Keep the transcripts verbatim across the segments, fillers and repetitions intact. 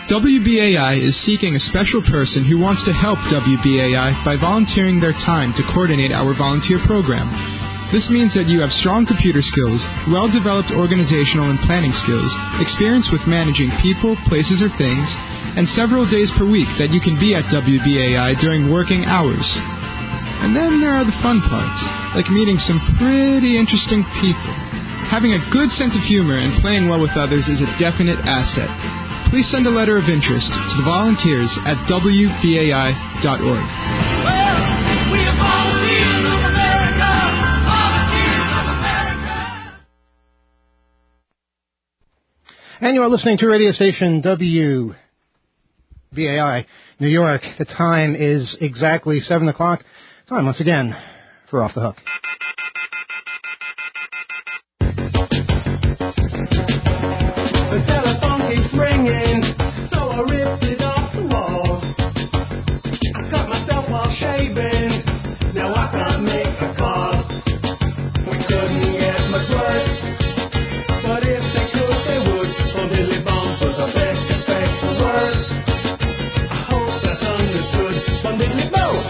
W B A I is seeking a special person who wants to help W B A I by volunteering their time to coordinate our volunteer program. This means that you have strong computer skills, well-developed organizational and planning skills, experience with managing people, places, or things, and several days per week that you can be at W B A I during working hours. And then there are the fun parts, like meeting some pretty interesting people. Having a good sense of humor and playing well with others is a definite asset. Please send a letter of interest to the volunteers at W B A I dot org. Well, we are volunteers of America, volunteers of America. And you are listening to radio station W B A I New York. The time is exactly seven o'clock. Time once again for Off the Hook. The telephone keeps ringing, so I ripped it off the wall. I cut myself while shaving, now I can't make a call. We couldn't get much worse, but if they could, they would. Oh, Billy Bones was the best effect for words. I hope that's understood. Bon Billy Bones.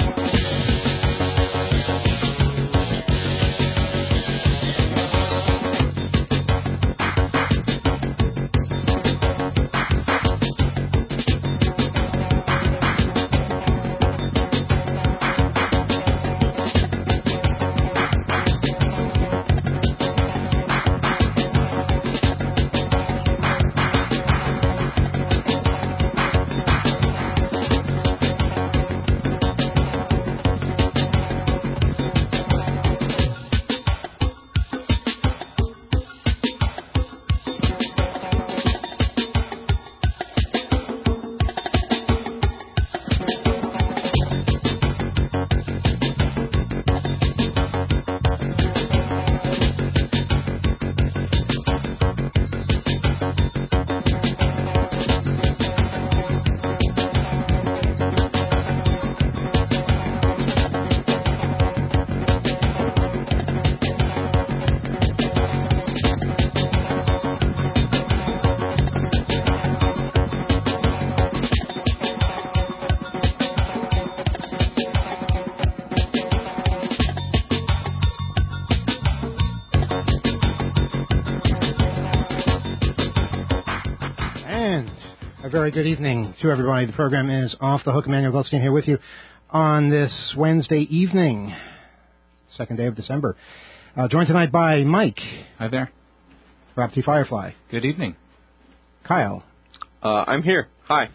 Very good evening to everybody. The program is Off the Hook. Emmanuel Goldstein here with you on this Wednesday evening, second day of December. Uh, joined tonight by Mike. Hi there. Rob T. Firefly. Good evening. Kyle. Uh, I'm here. Hi.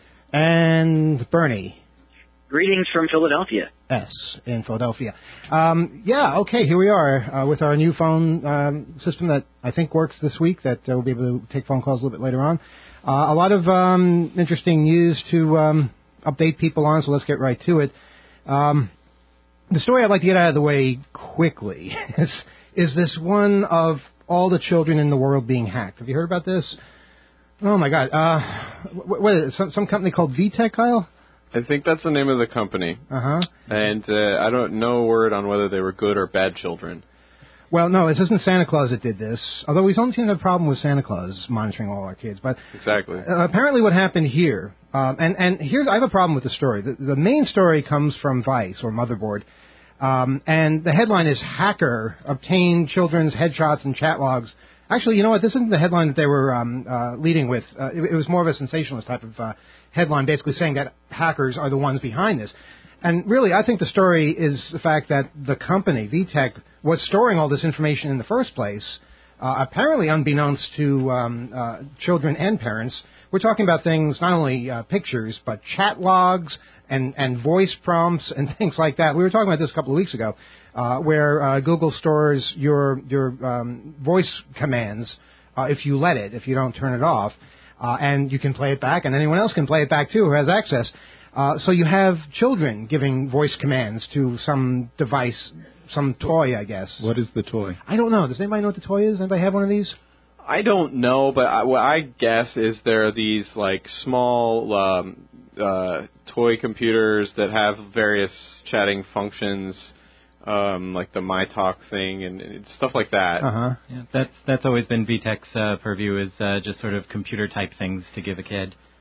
And Bernie. Greetings from Philadelphia. S in Philadelphia. Um, yeah, okay, here we are uh, with our new phone um, system that I think works this week, that uh, we'll be able to take phone calls a little bit later on. Uh, a lot of um, interesting news to um, update people on, so let's get right to it. Um, the story I'd like to get out of the way quickly is, is this one of all the children in the world being hacked. Have you heard about this? Oh, my God. Uh, what, what is it? Some, some company called V TEC, Kyle? I think that's the name of the company. Uh-huh. And uh, I don't know a word on whether they were good or bad children. Well, no, it isn't Santa Claus that did this, although we don't seem to have a problem with Santa Claus monitoring all our kids. But Exactly. Uh, apparently what happened here, um, and, and here's, I have a problem with the story. The, the main story comes from Vice, or Motherboard, um, and the headline is Hacker Obtained Children's Headshots and Chat Logs. Actually, you know what, this isn't the headline that they were um, uh, leading with. Uh, it, it was more of a sensationalist type of uh, headline, basically saying that hackers are the ones behind this. And really, I think the story is the fact that the company, V TEC, was storing all this information in the first place, uh, apparently unbeknownst to um, uh, children and parents. We're talking about things, not only uh, pictures, but chat logs and, and voice prompts and things like that. We were talking about this a couple of weeks ago, uh, where uh, Google stores your, your um, voice commands uh, if you let it, if you don't turn it off. Uh, and you can play it back, and anyone else can play it back, too, who has access. Uh, so you have children giving voice commands to some device, some toy, I guess. What is the toy? I don't know. Does anybody know what the toy is? Anybody have one of these? I don't know, but I, what I guess is there are these, like, small um, uh, toy computers that have various chatting functions, um, like the MyTalk thing and, and stuff like that. Uh-huh. Yeah, that's that's always been V TEC's uh, purview, is uh, just sort of computer-type things to give a kid.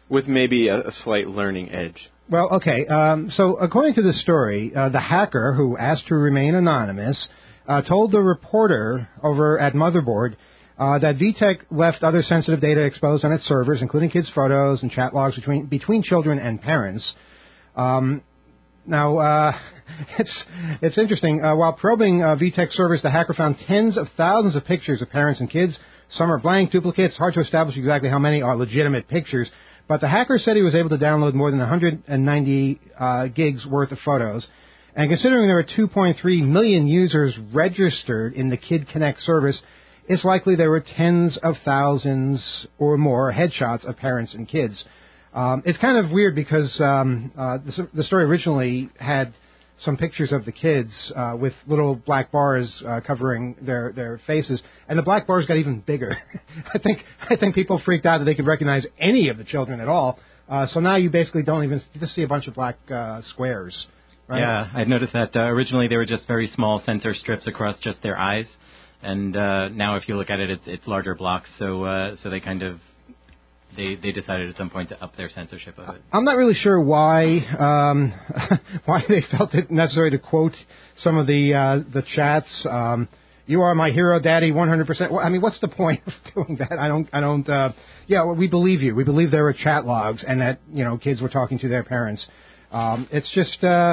with maybe a, a slight learning edge. Well, okay. Um, so according to the story, uh, the hacker who asked to remain anonymous uh, told the reporter over at Motherboard uh, that V TEC left other sensitive data exposed on its servers, including kids' photos and chat logs between between children and parents. Um, now, uh, it's it's interesting. Uh, while probing uh, V TEC servers, the hacker found tens of thousands of pictures of parents and kids. Some are blank duplicates. Hard to establish exactly how many are legitimate pictures. But the hacker said he was able to download more than one hundred ninety uh, gigs worth of photos. And considering there are two point three million users registered in the Kid Connect service, it's likely there were tens of thousands or more headshots of parents and kids. Um, it's kind of weird because um, uh, the, the story originally had some pictures of the kids uh, with little black bars uh, covering their, their faces, and the black bars got even bigger. I think I think people freaked out that they could recognize any of the children at all. Uh, so now you basically don't even you just see a bunch of black uh, squares. Right? Yeah, I noticed that uh, originally they were just very small center strips across just their eyes, and uh, now if you look at it, it's, it's larger blocks. So uh, so they kind of They, they decided at some point to up their censorship of it. I'm not really sure why um, why they felt it necessary to quote some of the uh, the chats. Um, you are my hero, Daddy, one hundred percent. Well, I mean, what's the point of doing that? I don't. I don't. Uh, yeah, well, we believe you. We believe there were chat logs and that you know kids were talking to their parents. Um, it's just uh,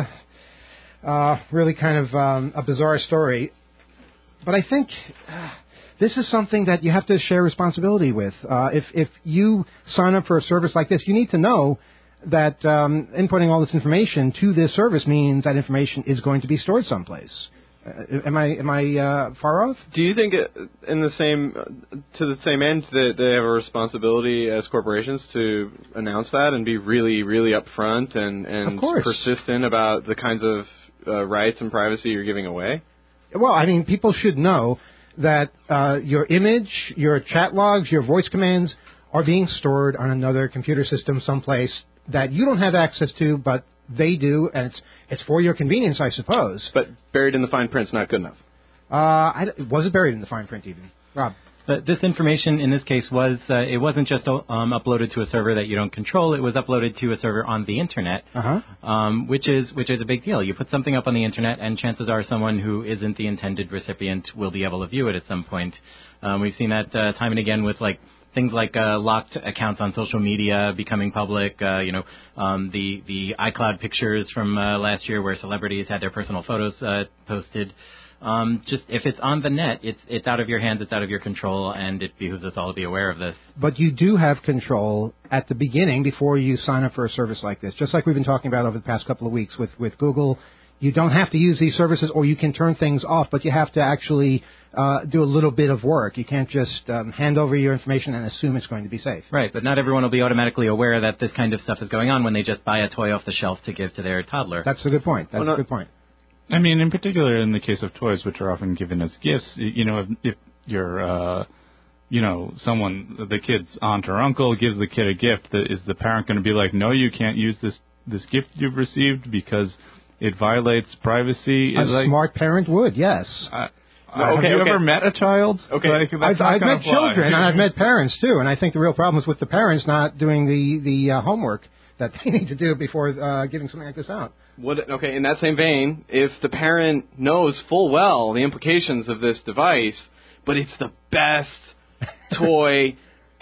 uh, really kind of um, a bizarre story. But I think. Uh, This is something that you have to share responsibility with. Uh, if if you sign up for a service like this, you need to know that um, inputting all this information to this service means that information is going to be stored someplace. Uh, am I am I uh, far off? Do you think, it, in the same to the same end, that they have a responsibility as corporations to announce that and be really, really upfront and and persistent about the kinds of uh, rights and privacy you're giving away? Well, I mean, people should know that uh, your image, your chat logs, your voice commands are being stored on another computer system someplace that you don't have access to, but they do, and it's it's for your convenience, I suppose. But buried in the fine print's not good enough. Uh, I, was it buried in the fine print even? Rob? But this information in this case was, uh, it wasn't just um, uploaded to a server that you don't control. It was uploaded to a server on the Internet, uh-huh. um, which is which is a big deal. You put something up on the Internet, and chances are someone who isn't the intended recipient will be able to view it at some point. Um, we've seen that uh, time and again with like things like uh, locked accounts on social media becoming public. Uh, you know, um, the the iCloud pictures from uh, last year where celebrities had their personal photos uh, posted. Um, just if it's on the net, it's it's out of your hands, it's out of your control, and it behooves us all to be aware of this. But you do have control at the beginning before you sign up for a service like this. Just like we've been talking about over the past couple of weeks with, with Google, you don't have to use these services, or you can turn things off, but you have to actually uh, do a little bit of work. You can't just um, hand over your information and assume it's going to be safe. Right, but not everyone will be automatically aware that this kind of stuff is going on when they just buy a toy off the shelf to give to their toddler. That's a good point. That's well, a good point. I mean, in particular, in the case of toys, which are often given as gifts, you know, if, if you're, uh, you know, someone, the kid's aunt or uncle gives the kid a gift, is the parent going to be like, no, you can't use this, this gift you've received because it violates privacy? A like, smart parent would, yes. Uh, no, okay, have you okay. ever met a child? Okay, like, I've, I've met children, and I've met parents, too, and I think the real problem is with the parents not doing the, the uh, homework that they need to do before uh, giving something like this out. Would, okay, in that same vein, if the parent knows full well the implications of this device, but it's the best toy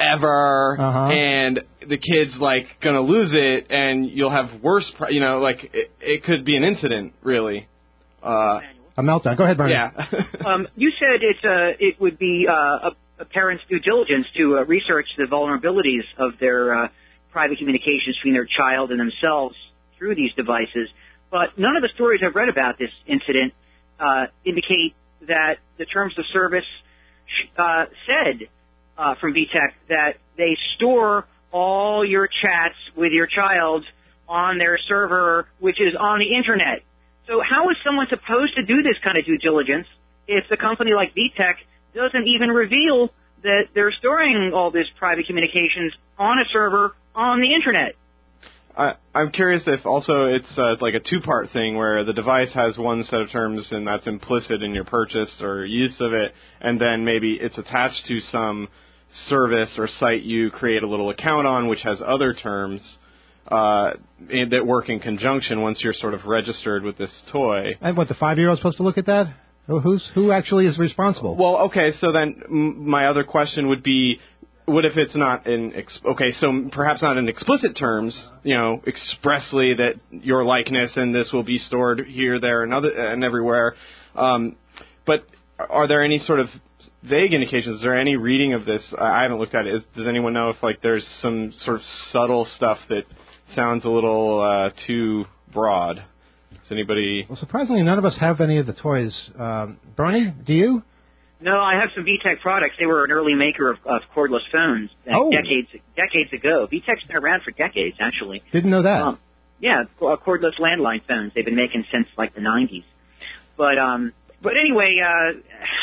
ever, uh-huh. and the kid's like gonna lose it, and you'll have worse, you know, like it, it could be an incident, really. Uh, a meltdown. Go ahead, Bernie. Yeah. um, you said it's uh, it would be uh, a, a parent's due diligence to uh, research the vulnerabilities of their uh, private communications between their child and themselves through these devices. But none of the stories I've read about this incident uh, indicate that the terms of service uh, said uh, from V TEC that they store all your chats with your child on their server, which is on the Internet. So how is someone supposed to do this kind of due diligence if the company like V TEC doesn't even reveal that they're storing all this private communications on a server on the Internet? I, I'm curious if also it's uh, like a two-part thing where the device has one set of terms and that's implicit in your purchase or use of it, and then maybe it's attached to some service or site you create a little account on, which has other terms uh, in, that work in conjunction once you're sort of registered with this toy. And what, the five-year-old supposed to look at that? Who- Who's who actually is responsible? Well, okay, so then m- my other question would be, what if it's not in, ex- okay, so perhaps not in explicit terms, you know, expressly that your likeness and this will be stored here, there, and other and everywhere. Um, but are there any sort of vague indications? Is there any reading of this? I haven't looked at it. Is, does anyone know if like there's some sort of subtle stuff that sounds a little uh, too broad? Does anybody? Well, surprisingly, none of us have any of the toys. Um, Bernie, do you? No, I have some V TEC products. They were an early maker of, of cordless phones uh, Oh. decades decades ago. V TEC's been around for decades, actually. Didn't know that. Um, yeah, uh, cordless landline phones. They've been making since like the nineties. But um, but anyway, uh,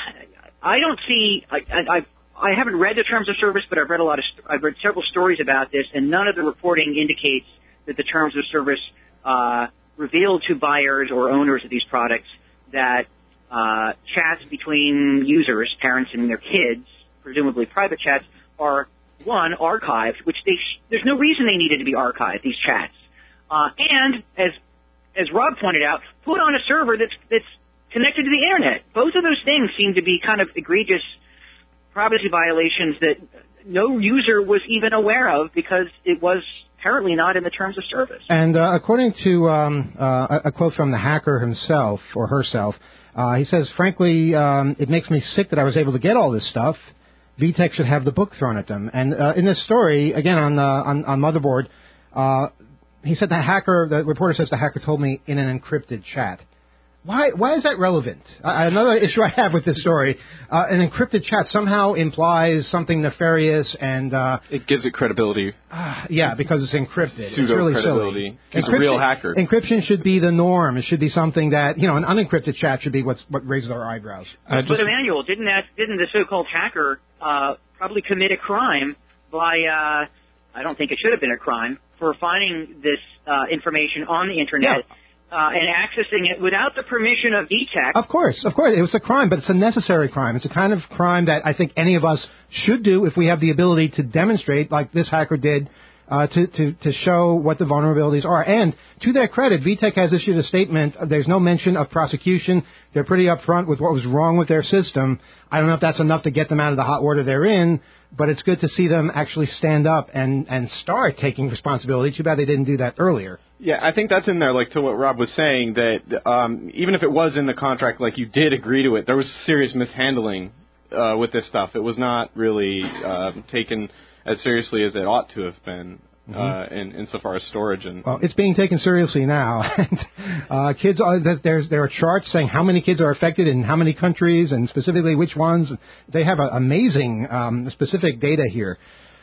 I don't see. I, I I I haven't read the terms of service, but I've read a lot of. St- I've read several stories about this, and none of the reporting indicates that the terms of service uh, reveal to buyers or owners of these products that uh, chats between users, parents and their kids, presumably private chats, are one archived, which they sh- there's no reason they needed to be archived. These chats, uh, and as as Rob pointed out, put on a server that's that's connected to the internet. Both of those things seem to be kind of egregious privacy violations that no user was even aware of because it was apparently not in the terms of service. And uh, according to um, uh, a a quote from the hacker himself or herself, uh, he says, frankly, um, it makes me sick that I was able to get all this stuff. V TEC should have the book thrown at them. And uh, in this story, again on, uh, on, on Motherboard, uh, he said the hacker, the reporter says the hacker told me in an encrypted chat. Why Why is that relevant? Uh, another issue I have with this story, uh, an encrypted chat somehow implies something nefarious and... Uh, It gives it credibility. uh, yeah, because it's encrypted. It's Pseudo really credibility. silly. It's a real hacker. Encryption should be the norm. It should be something that, you know, an unencrypted chat should be what's, what raises our eyebrows. I just, But Emmanuel, didn't that didn't the so-called hacker uh, probably commit a crime by uh, I don't think it should have been a crime for finding this uh, information on the internet uh, and accessing it without the permission of V TEC? Of course, of course. It was a crime, but it's a necessary crime. It's a kind of crime that I think any of us should do if we have the ability to demonstrate, like this hacker did, uh, to, to, to show what the vulnerabilities are. And to their credit, V TEC has issued a statement. There's no mention of prosecution. They're pretty upfront with what was wrong with their system. I don't know if that's enough to get them out of the hot water they're in, but it's good to see them actually stand up and, and start taking responsibility. Too bad they didn't do that earlier. Yeah, I think that's in there, like, to what Rob was saying, that um, even if it was in the contract, like, you did agree to it, there was serious mishandling uh, with this stuff. It was not really uh, taken as seriously as it ought to have been uh, mm-hmm. in, insofar as storage. And well, it's being taken seriously now. and, uh, kids are, there's, there are charts saying how many kids are affected in how many countries and specifically which ones. They have a, amazing um, specific data here.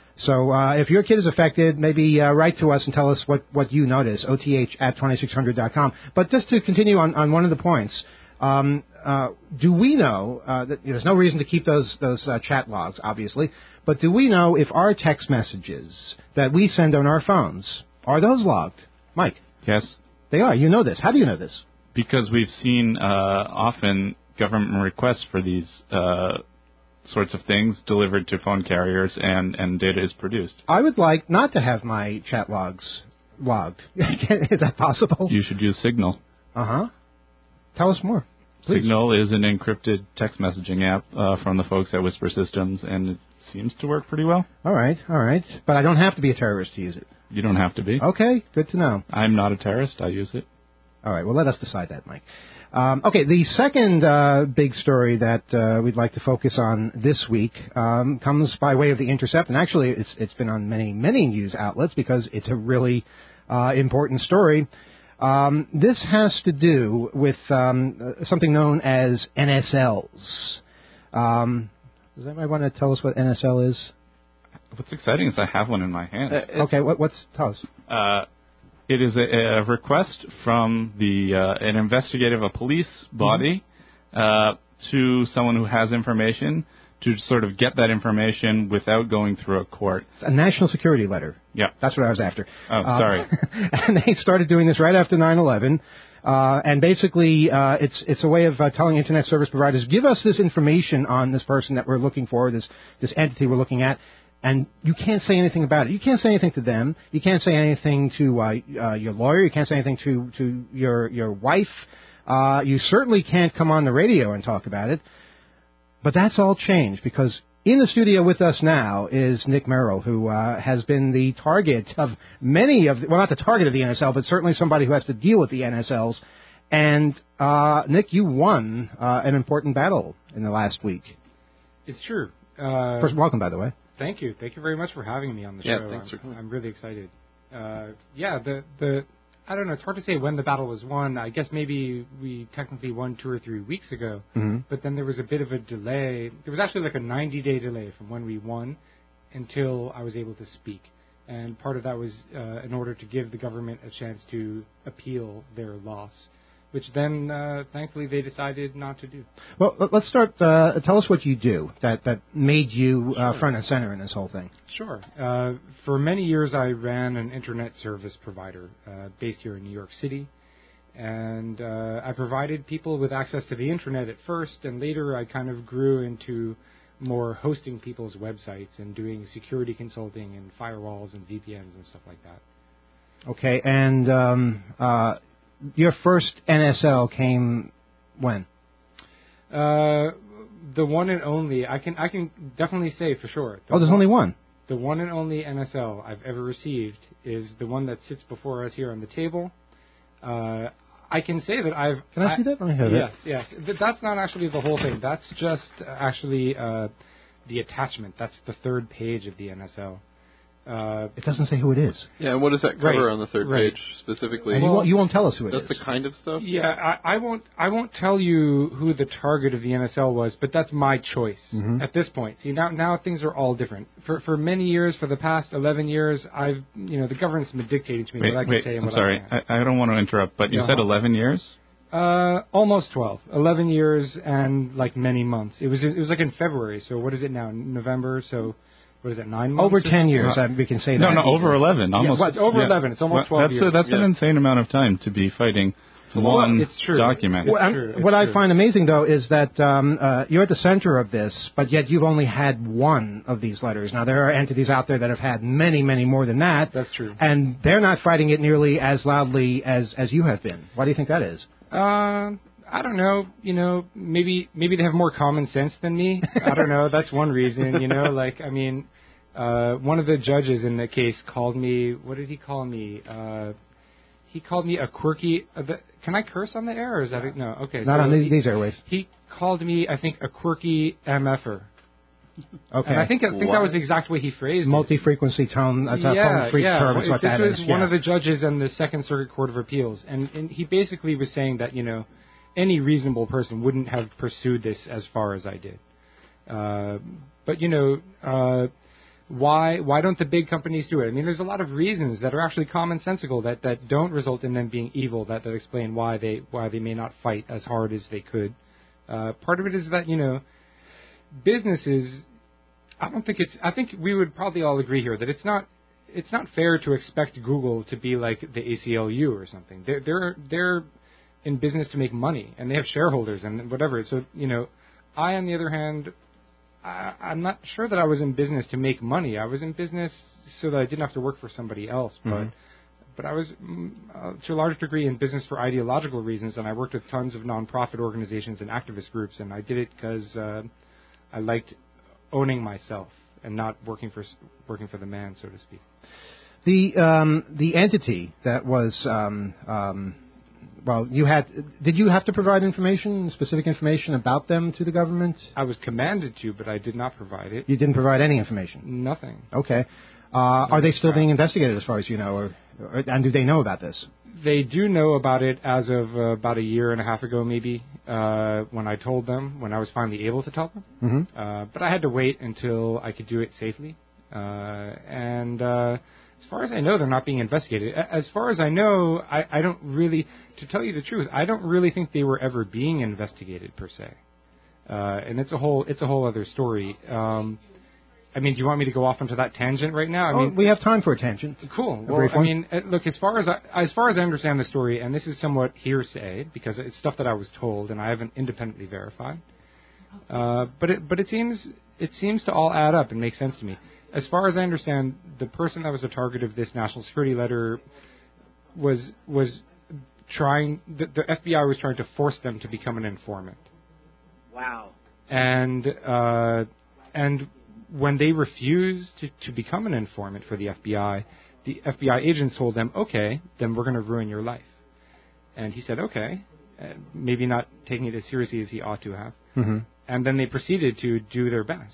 So uh, if your kid is affected, maybe uh, write to us and tell us what, what you notice, O T H at twenty-six hundred dot com. But just to continue on, on one of the points, um, uh, do we know, uh, that there's no reason to keep those, those uh, chat logs, obviously, but do we know if our text messages that we send on our phones, are those logged? Mike? yes, They are. You know this. How do you know this? because we've seen uh, often government requests for these uh, sorts of things delivered to phone carriers, and, and data is produced. I would like not to have my chat logs logged. Is that possible? You should use Signal. Uh-huh. Tell us more, please. Signal is an encrypted text messaging app uh, from the folks at Whisper Systems, and it seems to work pretty well. All right, all right. But I don't have to be a terrorist to use it. You don't have to be. Okay, good to know. I'm not a terrorist. I use it. All right, well, let us decide that, Mike. Um, okay, the second uh, big story that uh, we'd like to focus on this week um, comes by way of The Intercept, and actually it's, it's been on many, many news outlets because it's a really uh, important story. Um, this has to do with um, something known as N S Ls. Um, does anybody want to tell us what N S L is? What's exciting is I have one in my hand. Uh, Okay, what, what's tell us? Uh, it is a, a request from the uh, an investigative, a police body, mm-hmm. uh, to someone who has information to sort of get that information without going through a court. It's a national security letter. Yeah. That's what I was after. Oh, Uh, sorry. and they started doing this right after nine eleven. Uh, and basically, uh, it's it's a way of uh, telling Internet service providers, give us this information on this person that we're looking for, this this entity we're looking at, and you can't say anything about it. You can't say anything to them. You can't say anything to uh, uh, your lawyer. You can't say anything to, to your your wife. Uh, you certainly can't come on the radio and talk about it. But that's all changed because in the studio with us now is Nick Merrill, who uh, has been the target of many of, the, well, not the target of the N S L, but certainly somebody who has to deal with the N S Ls. And, uh, Nick, you won uh, an important battle in the last week. It's true. Uh, First, welcome, by the way. Thank you. Thank you very much for having me on the yeah, show. Thanks I'm, for coming. I'm really excited. Uh, yeah, the the I don't know. It's hard to say when the battle was won. I guess maybe we technically won two or three weeks ago, Mm-hmm. but then there was a bit of a delay. There was actually like a ninety-day delay from when we won until I was able to speak. And part of that was uh, in order to give the government a chance to appeal their loss, which then, uh, thankfully, they decided not to do. Well, let- let's start. Uh, tell us what you do that, that made you uh, Sure. front and center in this whole thing. Sure. Uh, for many years, I ran an internet service provider uh, based here in New York City. And uh, I provided people with access to the internet at first, and later I kind of grew into more hosting people's websites and doing security consulting and firewalls and V P Ns and stuff like that. Okay, and um, uh, your first N S L came when? Uh, the one and only, I can I can definitely say for sure. The Oh, there's one, only one. The one and only N S L I've ever received is the one that sits before us here on the table. Uh, I can say that I've... Can I see that? Let me have yes, it. Yes, Th- That's not actually the whole thing. That's just uh, actually uh, the attachment. That's the third page of the N S L. Uh, It doesn't say who it is. Yeah, and what does that cover Right, on the third right. page specifically? And you, won't, you won't tell us who it That's is. the kind of stuff? yeah, I, I won't. I won't tell you who the target of the N S L was, but that's my choice Mhm. at this point. See, now now things are all different. For for many years, for the past eleven years, I've you know the government's been dictating to me Wait, what I can wait, say and I'm what sorry. I can't. I, I don't want to interrupt, but you Uh-huh. said eleven years? Uh, almost twelve. eleven years and like many months. It was it was like in February. So what is it now? November. So what is it? Nine months. Over or ten something? years, uh, we can say No, that. no, over eleven. Almost. well, it's over eleven. It's almost Well, twelve that's a, years. that's an Yeah. insane amount of time to be fighting one it's true. document. Well, I'm- true, it's what I true. find amazing, though, is that um, uh, you're at the center of this, but yet you've only had one of these letters. Now, there are entities out there that have had many, many more than that. That's true. And they're not fighting it nearly as loudly as, as you have been. Why do you think that is? Uh, I don't know. You know, maybe maybe they have more common sense than me. I don't know. That's one reason. You know, like I mean, uh, one of the judges in the case called me. What did he call me? Uh, he called me a quirky. Uh, the, can I curse on the air? Or is that a, no? Okay. Not so on he, these, these airwaves. He called me, I think, a quirky MFer. Okay. And I think I think that was the exact way he phrased it. Multi-frequency tone, that's a yeah, phone freak yeah. term, Well, is what this that was is. one yeah. of the judges in the Second Circuit Court of Appeals, and, and he basically was saying that you know any reasonable person wouldn't have pursued this as far as I did. Uh, but you know, uh, why why don't the big companies do it? I mean, there's a lot of reasons that are actually commonsensical that, that don't result in them being evil. That, that explain why they why they may not fight as hard as they could. Uh, part of it is that you know businesses. I don't think it's. I think we would probably all agree here that it's not. It's not fair to expect Google to be like the A C L U or something. They're they're they're in business to make money, and they have shareholders and whatever. So you know, I on the other hand, I, I'm not sure that I was in business to make money. I was in business so that I didn't have to work for somebody else. But Mhm. but I was mm, uh, to a large degree in business for ideological reasons, and I worked with tons of nonprofit organizations and activist groups, and I did it because uh, I liked owning myself and not working for working for the man, so to speak. The um, the entity that was um, um, well, you had. Did you have to provide information, specific information about them to the government? I was commanded to, but I did not provide it. You didn't provide any information. Nothing. Okay. Uh, are they still being investigated, as far as you know, or, or and do they know about this? They do know about it as of uh, about a year and a half ago, maybe, uh, when I told them, when I was finally able to tell them. Mm-hmm. Uh, but I had to wait until I could do it safely. Uh, and uh, as far as I know, they're not being investigated. A- As far as I know, I, I don't really, to tell you the truth, I don't really think they were ever being investigated per se. Uh, and it's a whole, it's a whole other story. Um, I mean, do you want me to go off onto that tangent right now? I oh, mean, we have time for a tangent. Cool. A Well, brief I one. mean, uh, look, as far as I, as far as I understand the story, and this is somewhat hearsay because it's stuff that I was told and I haven't independently verified. Uh, but it but it seems it seems to all add up and make sense to me. As far as I understand, the person that was the target of this national security letter was was trying. The, the F B I was trying to force them to become an informant. Wow. And uh, and when they refused to, to become an informant for the F B I, the F B I agents told them, okay, then we're going to ruin your life. And he said, okay, uh, maybe not taking it as seriously as he ought to have. Mm-hmm. And then they proceeded to do their best.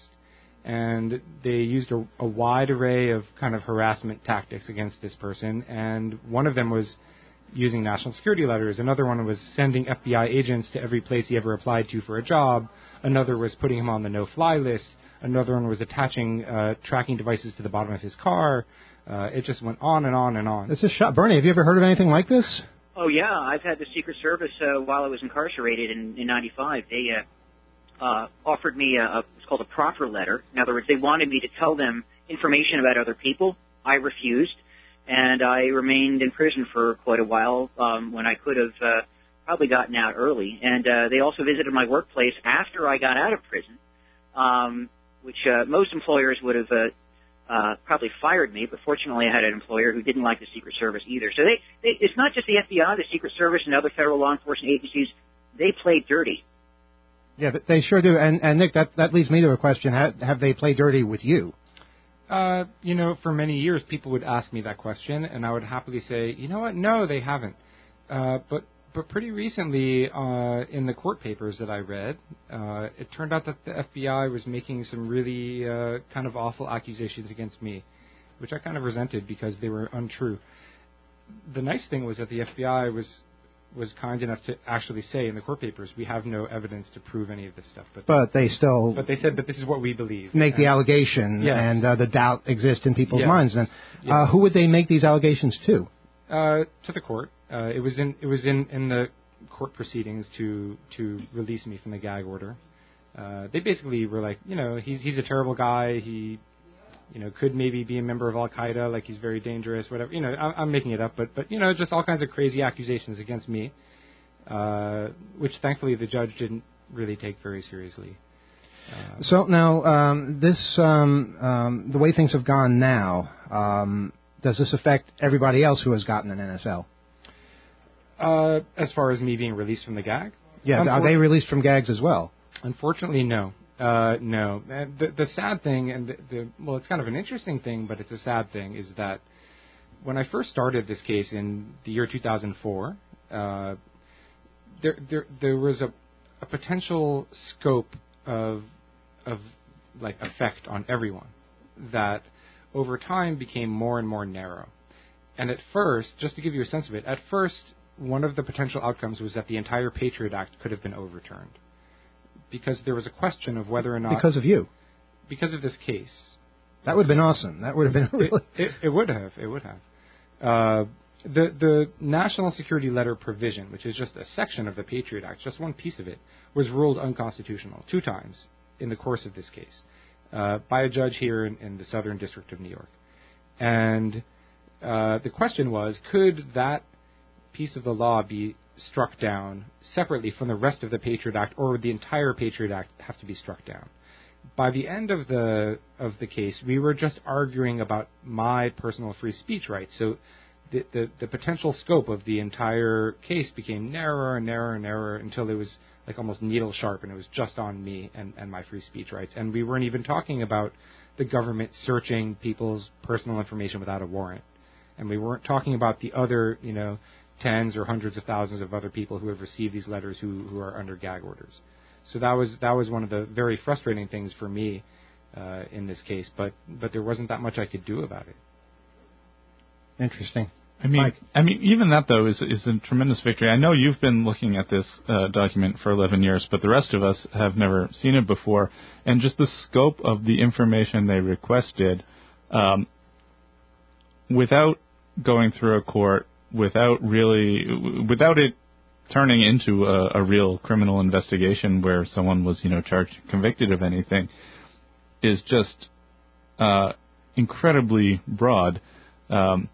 And they used a, a wide array of kind of harassment tactics against this person. And one of them was using national security letters. Another one was sending F B I agents to every place he ever applied to for a job. Another was putting him on the no-fly list. Another one was attaching uh, tracking devices to the bottom of his car. Uh, it just went on and on and on. This is shot. Bernie, have you ever heard of anything like this? Oh, yeah. I've had the Secret Service uh, while I was incarcerated in, in ninety-five. They uh, uh, offered me a, a, it's called a proffer letter. In other words, they wanted me to tell them information about other people. I refused, and I remained in prison for quite a while um, when I could have uh, probably gotten out early. And uh, they also visited my workplace after I got out of prison, um, which uh, most employers would have uh, uh, probably fired me, but fortunately I had an employer who didn't like the Secret Service either. So they, they, it's not just the F B I, the Secret Service, and other federal law enforcement agencies. They played dirty. Yeah, th- they sure do. And, and Nick, that, that leads me to a question. Have, have they played dirty with you? Uh, you know, for many years, people would ask me that question, and I would happily say, you know what, no, they haven't. Uh, but but pretty recently, uh, in the court papers that I read, uh, it turned out that the F B I was making some really uh, kind of awful accusations against me, which I kind of resented because they were untrue. The nice thing was that the F B I was was kind enough to actually say in the court papers, we have no evidence to prove any of this stuff. But, But they still but they said, but this is what we believe. make and, the allegation, Yes. and uh, the doubt exists in people's Yes. minds. And Yes. uh, who would they make these allegations to? Uh, to the court. Uh, it was in it was in, in the court proceedings to to release me from the gag order. Uh, they basically were like, you know, he's he's a terrible guy. He, you know, could maybe be a member of Al Qaeda. Like he's very dangerous. Whatever. You know, I, I'm making it up, but but you know, just all kinds of crazy accusations against me, uh, which thankfully the judge didn't really take very seriously. Uh, So now, um, this um, um, the way things have gone now. Um, does this affect everybody else who has gotten an N S L? uh, as far as me being released from the gag, Yeah, are they released from gags as well? unfortunately, no. Uh, no. And the, the sad thing, and the, the well, it's kind of an interesting thing, but it's a sad thing, is that when I first started this case in the year two thousand four, uh, there, there there was a, a potential scope of of like effect on everyone that over time became more and more narrow. And at first, just to give you a sense of it, at first one of the potential outcomes was that the entire Patriot Act could have been overturned because there was a question of whether or not Because of you. because of this case. That would have been awesome. That would have been really. It, it, it would have. It would have. Uh, the the National Security Letter provision, which is just a section of the Patriot Act, just one piece of it, was ruled unconstitutional two times in the course of this case uh, by a judge here in, in the Southern District of New York. And uh, the question was, could that piece of the law be struck down separately from the rest of the Patriot Act, or would the entire Patriot Act have to be struck down? By the end of the of the case, we were just arguing about my personal free speech rights. So the, the, the potential scope of the entire case became narrower and narrower and narrower until it was like almost needle sharp, and it was just on me and, and my free speech rights. And we weren't even talking about the government searching people's personal information without a warrant. And we weren't talking about the other, you know, tens or hundreds of thousands of other people who have received these letters who, who are under gag orders. So that was that was one of the very frustrating things for me uh, in this case. But but there wasn't that much I could do about it. Interesting. I mean, Mike. I mean, even that though is is a tremendous victory. I know you've been looking at this uh, document for eleven years, but the rest of us have never seen it before. And just the scope of the information they requested, um, without going through a court, without really, without it turning into a, a real criminal investigation where someone was, you know, charged, convicted of anything, is just uh, incredibly broad. Um,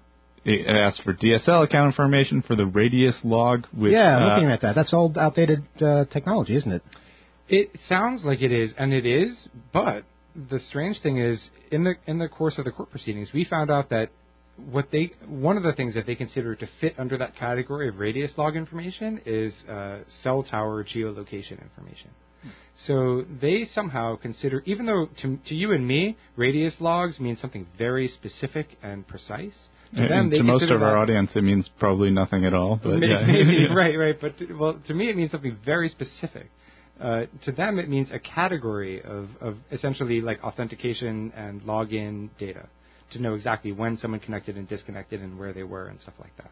it asks for D S L account information for the radius log. With, yeah, I'm uh, looking at that. That's old, outdated uh, technology, isn't it? It sounds like it is, and it is, but the strange thing is, in the in the course of the court proceedings, we found out that what they one of the things that they consider to fit under that category of radius log information is uh, cell tower geolocation information. Hmm. So they somehow consider, even though to to you and me, radius logs mean something very specific and precise. To and them, they to most of that, our audience, it means probably nothing at all. But maybe, yeah. maybe right, right. But to, well, to me, it means something very specific. Uh, to them, it means a category of, of essentially like authentication and login data to know exactly when someone connected and disconnected and where they were and stuff like that.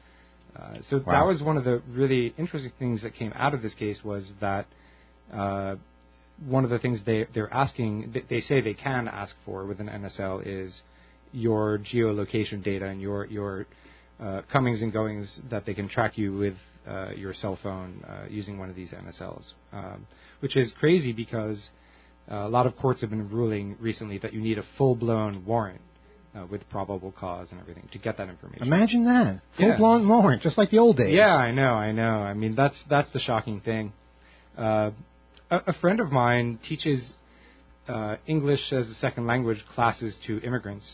Uh, so wow. that was one of the really interesting things that came out of this case was that uh, one of the things they, they're asking, they, they say they can ask for with an N S L is your geolocation data and your, your uh, comings and goings that they can track you with Uh, your cell phone uh, using one of these N S Ls, um, which is crazy because uh, a lot of courts have been ruling recently that you need a full-blown warrant uh, with probable cause and everything to get that information. Imagine that. Yeah. Full-blown warrant, just like the old days. Yeah, I know, I know. I mean, that's that's the shocking thing. Uh, a, a friend of mine teaches uh, English as a second language classes to immigrants.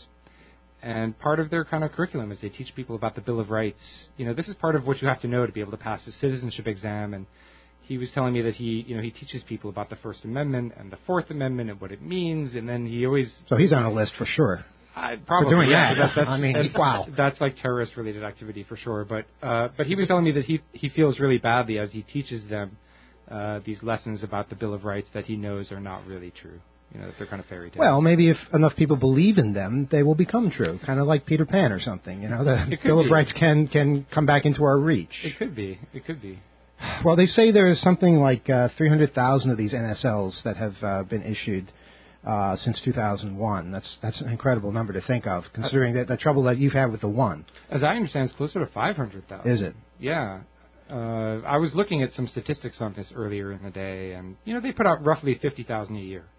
And part of their kind of curriculum is they teach people about the Bill of Rights. You know, this is part of what you have to know to be able to pass the citizenship exam. And he was telling me that he, you know, he teaches people about the First Amendment and the Fourth Amendment and what it means. And then he always so he's on a list for sure. I, probably for doing yeah, that. that that's, I mean, that's, wow, that's like terrorist-related activity for sure. But uh, but he was telling me that he he feels really badly as he teaches them uh, these lessons about the Bill of Rights that he knows are not really true. You know, they're kind of fairy tales. Well, maybe if enough people believe in them, they will become true. Kind of like Peter Pan or something. You know, the Bill of Rights can can come back into our reach. It could be. It could be. Well, they say there is something like uh, three hundred thousand of these N S Ls that have uh, been issued uh, since two thousand one. That's that's an incredible number to think of, considering that the trouble that you've had with the one. As I understand, it's closer to five hundred thousand. Is it? Yeah. Uh, I was looking at some statistics on this earlier in the day, and you know they put out roughly fifty thousand a year.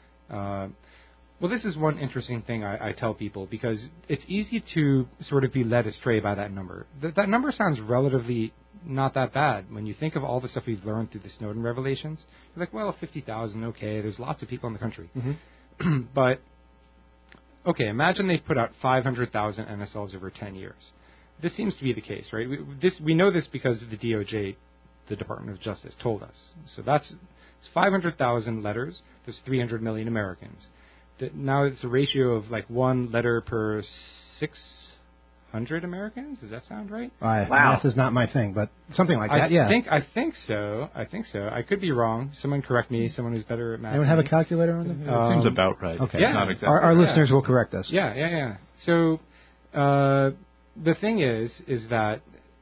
Uh, well, this is one interesting thing I, I tell people because it's easy to sort of be led astray by that number. Th- that number sounds relatively not that bad when you think of all the stuff we've learned through the Snowden revelations. You're like, well, fifty thousand, okay, there's lots of people in the country. Mm-hmm. But, okay, imagine they put out five hundred thousand N S Ls over ten years. This seems to be the case, right? We, this, we know this because the D O J, the Department of Justice, told us. So that's it's five hundred thousand letters. There's three hundred million Americans. The, now it's a ratio of like one letter per six hundred Americans. Does that sound right? Uh, wow. Math is not my thing, but something like that, I yeah. Think, I think so. I think so. I could be wrong. Someone correct me. Someone who's better at math. Anyone have a calculator on them? It seems about right. Okay. Yeah. Not exactly Our, our right. listeners will correct us. Yeah, yeah, yeah. So uh, the thing is, is that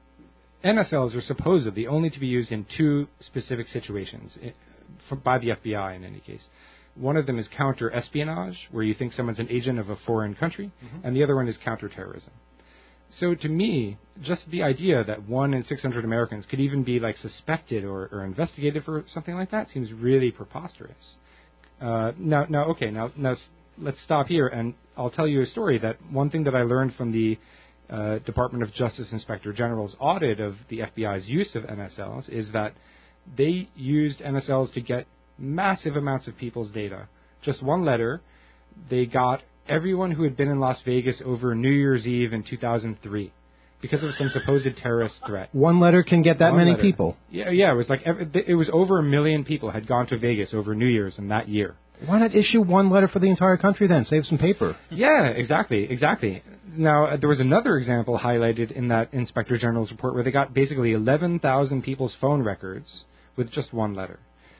N S Ls are supposedly only to be used in two specific situations for, by the F B I in any case. One of them is counter-espionage, where you think someone's an agent of a foreign country, mm-hmm. and the other one is counterterrorism. So to me, just the idea that one in six hundred Americans could even be like suspected or, or investigated for something like that seems really preposterous. Uh, now, now, okay, now, now let's stop here, and I'll tell you a story. That one thing that I learned from the uh, Department of Justice Inspector General's audit of the F B I's use of N S Ls is that they used N S Ls to get massive amounts of people's data. Just one letter, they got everyone who had been in Las Vegas over New Year's Eve in two thousand three because of some supposed terrorist threat. One letter can get that one many letter. people. Yeah, yeah. It was like every, it was over a million people had gone to Vegas over New Year's in that year. Why not issue one letter for the entire country then? Save some paper. Yeah, exactly, exactly. Now, uh, there was another example highlighted in that Inspector General's report where they got basically eleven thousand people's phone records with just one letter.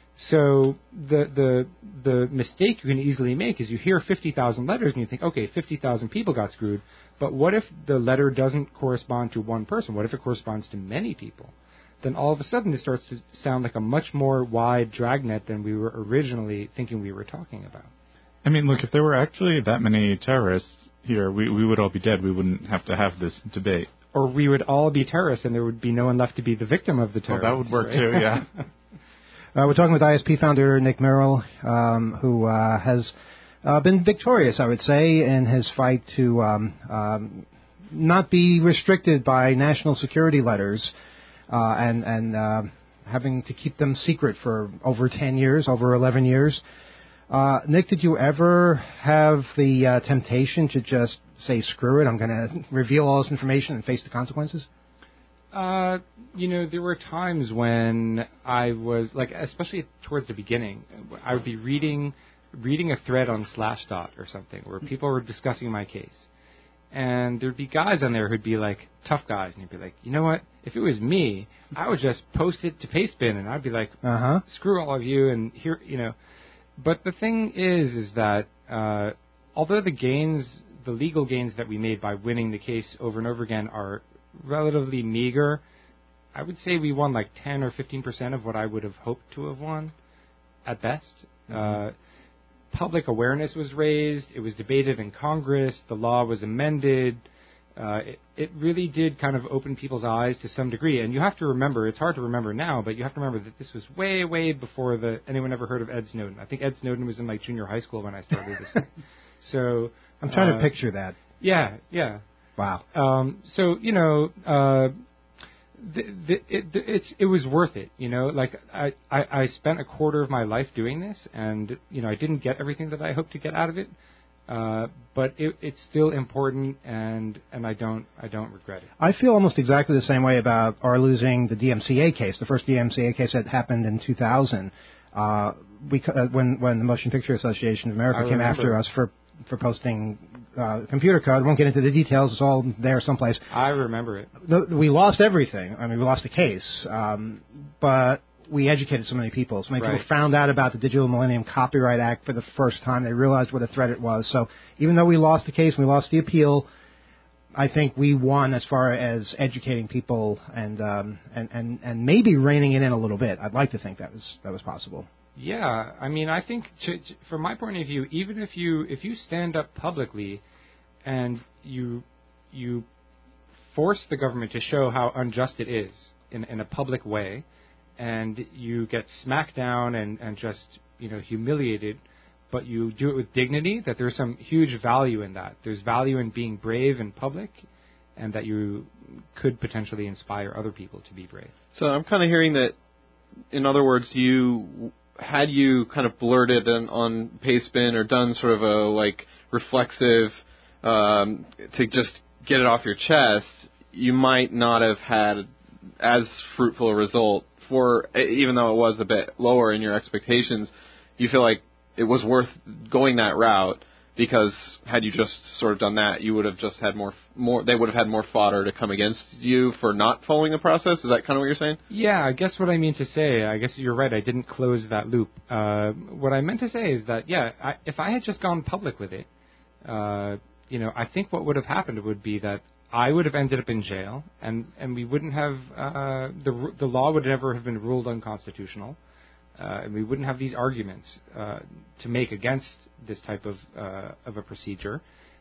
So the the the mistake you can easily make is you hear fifty thousand letters and you think, okay, fifty thousand people got screwed. But what if the letter doesn't correspond to one person? What if it corresponds to many people? Then all of a sudden it starts to sound like a much more wide dragnet than we were originally thinking we were talking about. I mean, look, if there were actually that many terrorists here, we, we would all be dead. We wouldn't have to have this debate. Or we would all be terrorists and there would be no one left to be the victim of the terrorists. Well, that would work right? too, yeah. Uh, we're talking with I S P founder Nick Merrill, um, who uh, has uh, been victorious, I would say, in his fight to um, um, not be restricted by national security letters uh, and, and uh, having to keep them secret for over ten years, over eleven years. Uh, Nick, did you ever have the uh, temptation to just say, screw it, I'm going to reveal all this information and face the consequences? Uh, you know, there were times when I was, like, especially towards the beginning, I would be reading reading a thread on Slashdot or something where people were discussing my case. And there'd be guys on there who'd be like, tough guys, and you'd be like, you know what, if it was me, I would just post it to Pastebin, and I'd be like, uh-huh. screw all of you, and here, you know. But the thing is, is that uh, although the gains, the legal gains that we made by winning the case over and over again are relatively meager, I would say we won like ten or fifteen percent of what I would have hoped to have won, at best. Mm-hmm. Uh, public awareness was raised. It was debated in Congress. The law was amended. Uh, it, it really did kind of open people's eyes to some degree. And you have to remember, it's hard to remember now, but you have to remember that this was way, way before the anyone ever heard of Ed Snowden. I think Ed Snowden was in like junior high school when I started this thing. So I'm trying uh, to picture that. Yeah, yeah. Wow. Um, so, you know, uh, the, the, it, the, it's, it was worth it, you know. Like, I, I, I spent a quarter of my life doing this, and, you know, I didn't get everything that I hoped to get out of it. Uh, but it, it's still important, and and I don't I don't regret it. I feel almost exactly the same way about our losing the D M C A case, the first D M C A case that happened in two thousand. Uh, we uh, when when the Motion Picture Association of America I came remember. after us for for posting uh, computer code. I won't get into the details; it's all there someplace. I remember it. The, we lost everything. I mean, we lost the case, um, but we educated so many people. So many Right. people found out about the Digital Millennium Copyright Act for the first time. They realized what a threat it was. So even though we lost the case, we lost the appeal, I think we won as far as educating people and um, and, and, and maybe reining it in a little bit. I'd like to think that was that was possible. Yeah, I mean, I think to, to, from my point of view, even if you if you stand up publicly and you you force the government to show how unjust it is in, in a public way, and you get smacked down and, and just, you know, humiliated, but you do it with dignity, that there's some huge value in that. There's value in being brave in public, and that you could potentially inspire other people to be brave. So I'm kind of hearing that, in other words, you had you kind of blurted on, on Pastebin or done sort of a like reflexive um, to just get it off your chest, you might not have had as fruitful a result. For even though it was a bit lower in your expectations, you feel like it was worth going that route, because had you just sort of done that, you would have just had more more. They would have had more fodder to come against you for not following the process. Is that kind of what you're saying? Yeah, I guess what I mean to say, I guess you're right. I didn't close that loop. Uh, what I meant to say is that, yeah, I, if I had just gone public with it, uh, you know, I think what would have happened would be that I would have ended up in jail, and, and we wouldn't have uh, the the law would never have been ruled unconstitutional, uh, and we wouldn't have these arguments uh, to make against this type of uh, of a procedure.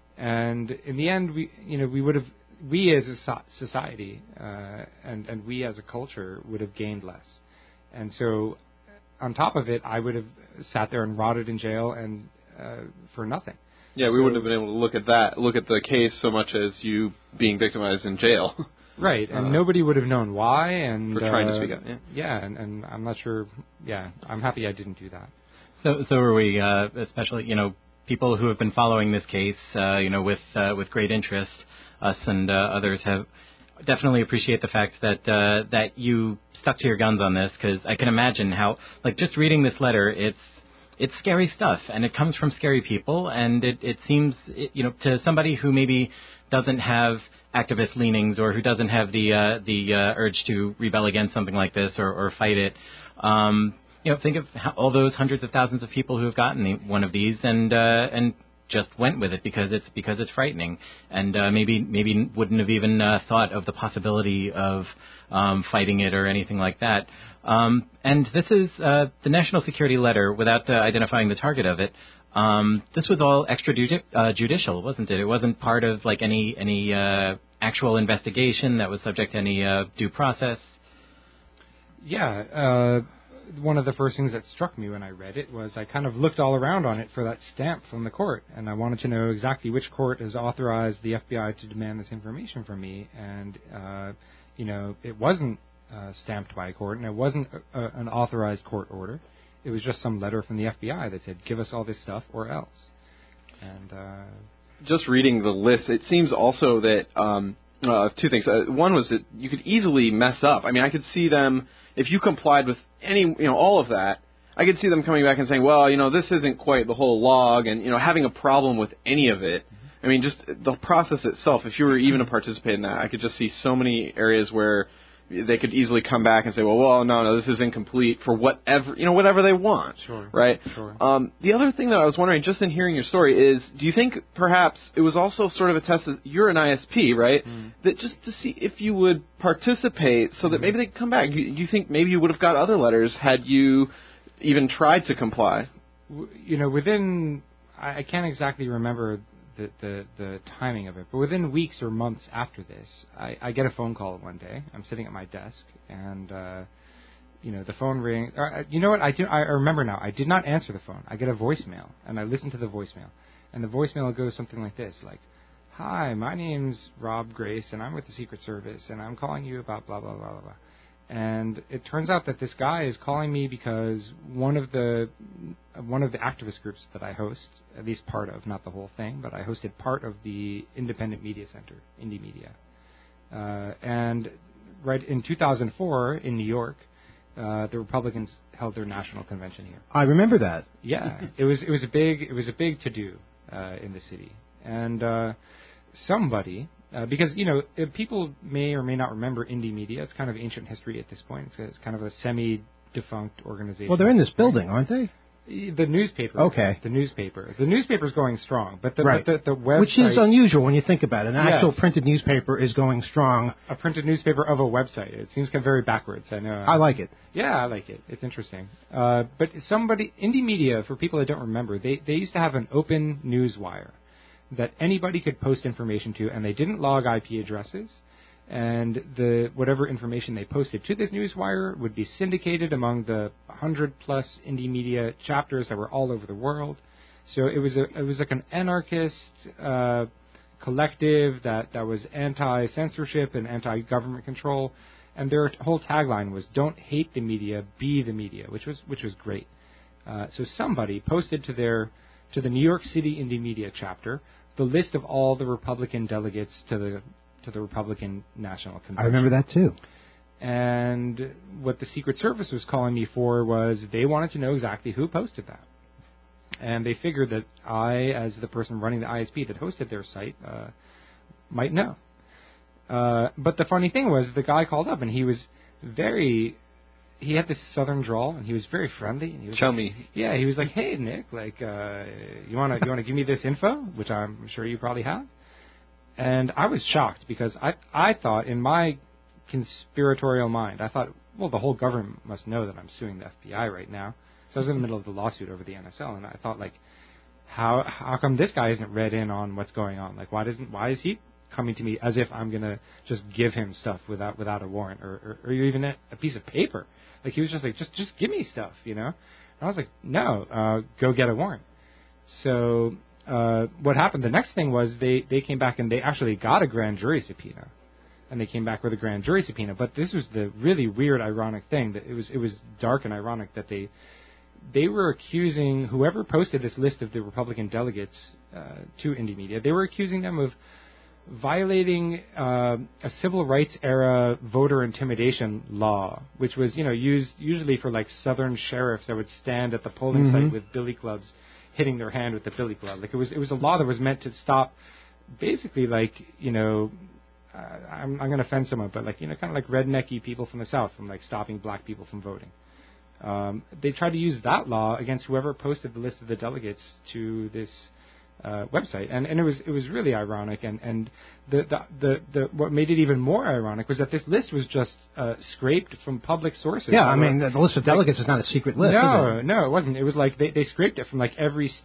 And in the end, we you know we would have we as a so- society uh, and and we as a culture would have gained less. And so, on top of it, I would have sat there and rotted in jail and uh, for nothing. Yeah, we so, wouldn't have been able to look at that, look at the case so much as you being victimized in jail. Right, and uh, nobody would have known why. And for trying uh, to speak up. Yeah, yeah and, and I'm not sure. Yeah, I'm happy I didn't do that. So, so are we. Uh, especially, you know, people who have been following this case, uh, you know, with uh, with great interest. Us and uh, others have definitely appreciate the fact that uh, that you stuck to your guns on this, because I can imagine how, like, just reading this letter, it's. It's scary stuff, and it comes from scary people, and it, it seems, it, you know, to somebody who maybe doesn't have activist leanings or who doesn't have the uh, the uh, urge to rebel against something like this or, or fight it. Um, you know, think of how, all those hundreds of thousands of people who have gotten the, one of these and uh, and just went with it because it's because it's frightening, and uh, maybe maybe wouldn't have even uh, thought of the possibility of um, fighting it or anything like that. Um, and this is uh, the national security letter, without uh, identifying the target of it. Um, this was all extrajudicial, uh, wasn't it? It wasn't part of like any any uh, actual investigation that was subject to any uh, due process. Yeah, uh, one of the first things that struck me when I read it was I kind of looked all around on it for that stamp from the court, and I wanted to know exactly which court has authorized the F B I to demand this information from me. And uh, you know, it wasn't uh, stamped by a court, and it wasn't a, a, an authorized court order. It was just some letter from the F B I that said, "Give us all this stuff or else." And uh, just reading the list, it seems also that um, uh, two things. Uh, one was that you could easily mess up. I mean, I could see them, if you complied with any, you know, all of that, I could see them coming back and saying, well, you know, this isn't quite the whole log, and, you know, having a problem with any of it. I mean, just the process itself, if you were even to participate in that, I could just see so many areas where they could easily come back and say, well, well, no, no, this is incomplete for whatever, you know, whatever they want, sure, right? Sure. Um, the other thing that I was wondering, just in hearing your story, is do you think perhaps it was also sort of a test that you're an I S P, right? Mm. That just to see if you would participate so that maybe they could come back. Do you think maybe you would have got other letters had you even tried to comply? You know, within, I can't exactly remember The, the the timing of it, but within weeks or months after this, I, I get a phone call one day. I'm sitting at my desk, and uh, you know the phone rings. Or, you know what? I do. I remember now. I did not answer the phone. I get a voicemail, and I listen to the voicemail, and the voicemail goes something like this: like, "Hi, my name's Rob Grace, and I'm with the Secret Service, and I'm calling you about blah blah blah blah blah." And it turns out that this guy is calling me because one of the one of the activist groups that I host, at least part of, not the whole thing, but I hosted part of the Independent Media Center, Indie Media. Uh, and right in two thousand four in New York, uh, the Republicans held their national convention here. I remember that. Yeah, it was it was a big it was a big to do uh, in the city, and uh, somebody. Uh, because, you know, if people may or may not remember Indie Media. It's kind of ancient history at this point. It's, it's kind of a semi-defunct organization. Well, they're in this building, aren't they? The newspaper. Okay. The newspaper. The newspaper's going strong, but the, right. but the, the website... Which is unusual when you think about it. An yes. actual printed newspaper is going strong. A printed newspaper of a website. It seems kind of very backwards, I know. I like it. Yeah, I like it. It's interesting. Uh, but somebody... Indie Media, for people that don't remember, they, they used to have an open news wire that anybody could post information to, and they didn't log I P addresses, and the whatever information they posted to this newswire would be syndicated among the one hundred plus Indie Media chapters that were all over the world. So it was a it was like an anarchist uh, collective that, that was anti-censorship and anti-government control, and their whole tagline was "Don't hate the media, be the media," which was which was great. Uh, so somebody posted to their to the New York City Indie Media chapter the list of all the Republican delegates to the to the Republican National Convention. I remember that too. And what the Secret Service was calling me for was they wanted to know exactly who posted that. And they figured that I, as the person running the I S P that hosted their site, uh, might know. Uh, but the funny thing was the guy called up and he was very... He had this southern drawl, and he was very friendly. And he was Tell like, me. Yeah, he was like, "Hey, Nick, like, uh, you wanna you wanna give me this info, which I'm sure you probably have." And I was shocked because I I thought in my conspiratorial mind, I thought, well, the whole government must know that I'm suing the F B I right now. So I was in the middle of the lawsuit over the N S L, and I thought, like, how how come this guy isn't read in on what's going on? Like, why doesn't why is he coming to me as if I'm gonna just give him stuff without without a warrant or or, or even a, a piece of paper? Like, he was just like, just just give me stuff, you know? And I was like, no, uh, go get a warrant. So uh, what happened, the next thing was they, they came back and they actually got a grand jury subpoena. And they came back with a grand jury subpoena. But this was the really weird, ironic thing. that It was it was dark and ironic that they they were accusing whoever posted this list of the Republican delegates uh, to Indie Media, they were accusing them of violating uh, a civil rights era voter intimidation law, which was, you know, used usually for like Southern sheriffs that would stand at the polling mm-hmm. site with billy clubs, hitting their hand with the billy club. Like it was, it was a law that was meant to stop, basically, like, you know, uh, I'm, I'm going to offend someone, but like, you know, kind of like rednecky people from the South from like stopping black people from voting. Um, they tried to use that law against whoever posted the list of the delegates to this Uh, website, and and it was it was really ironic, and and the, the the the what made it even more ironic was that this list was just uh, scraped from public sources. Yeah, I mean the list of delegates like, is not a secret list. No, is it? no, it wasn't. It was like they they scraped it from like every state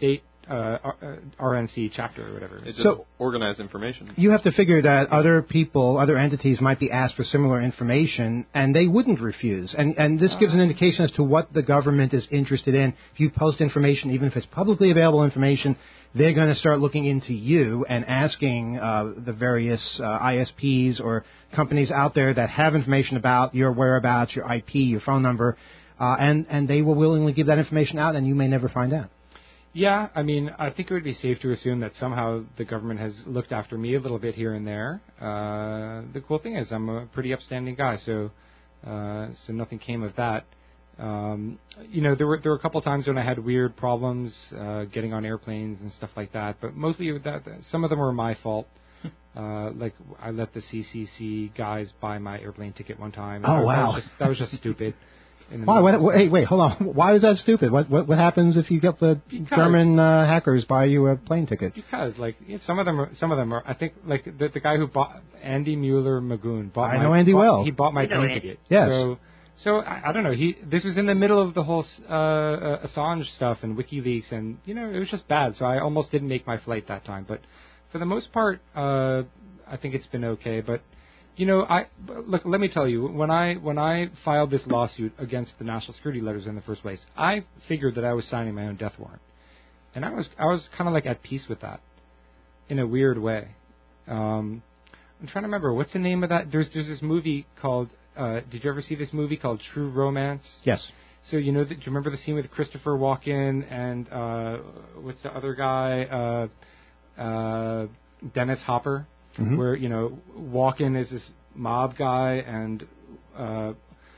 uh, R N C chapter or whatever. It's just So- organized information. You have to figure that other people, other entities might be asked for similar information, and they wouldn't refuse. And and this gives an indication as to what the government is interested in. If you post information, even if it's publicly available information, they're going to start looking into you and asking uh, the various uh, I S Ps or companies out there that have information about your whereabouts, your I P, your phone number, uh, and, and they will willingly give that information out, and you may never find out. Yeah, I mean, I think it would be safe to assume that somehow the government has looked after me a little bit here and there. Uh, the cool thing is I'm a pretty upstanding guy, so uh, so nothing came of that. Um, you know, there were there were a couple times when I had weird problems uh, getting on airplanes and stuff like that, but mostly that some of them were my fault. Uh, like I let the C C C guys buy my airplane ticket one time. Oh, that, wow. That was just, that was just stupid. In the Why? middle What, of- wait, wait, hold on. Why is that stupid? What what, what happens if you get the Because- German uh, hackers buy you a plane ticket? Because, like, you know, some of them are, some of them are, I think, like, the, the guy who bought, Andy Mueller Magoon, bought I my, know Andy bought, well. He bought my I know plane Andy. ticket. Yes. So, so I, I don't know, he, this was in the middle of the whole, uh, uh, Assange stuff and WikiLeaks, and, you know, it was just bad, so I almost didn't make my flight that time. But for the most part, uh, I think it's been okay, but, you know, I look. Let me tell you, when I when I filed this lawsuit against the national security letters in the first place, I figured that I was signing my own death warrant, and I was I was kind of like at peace with that, in a weird way. Um, I'm trying to remember what's the name of that. There's there's this movie called. Uh, did you ever see this movie called True Romance? Yes. So you know, do you remember the scene with Christopher Walken and uh, what's the other guy, uh, uh, Dennis Hopper? Mhm. Where, you know, Walken is this mob guy, and uh,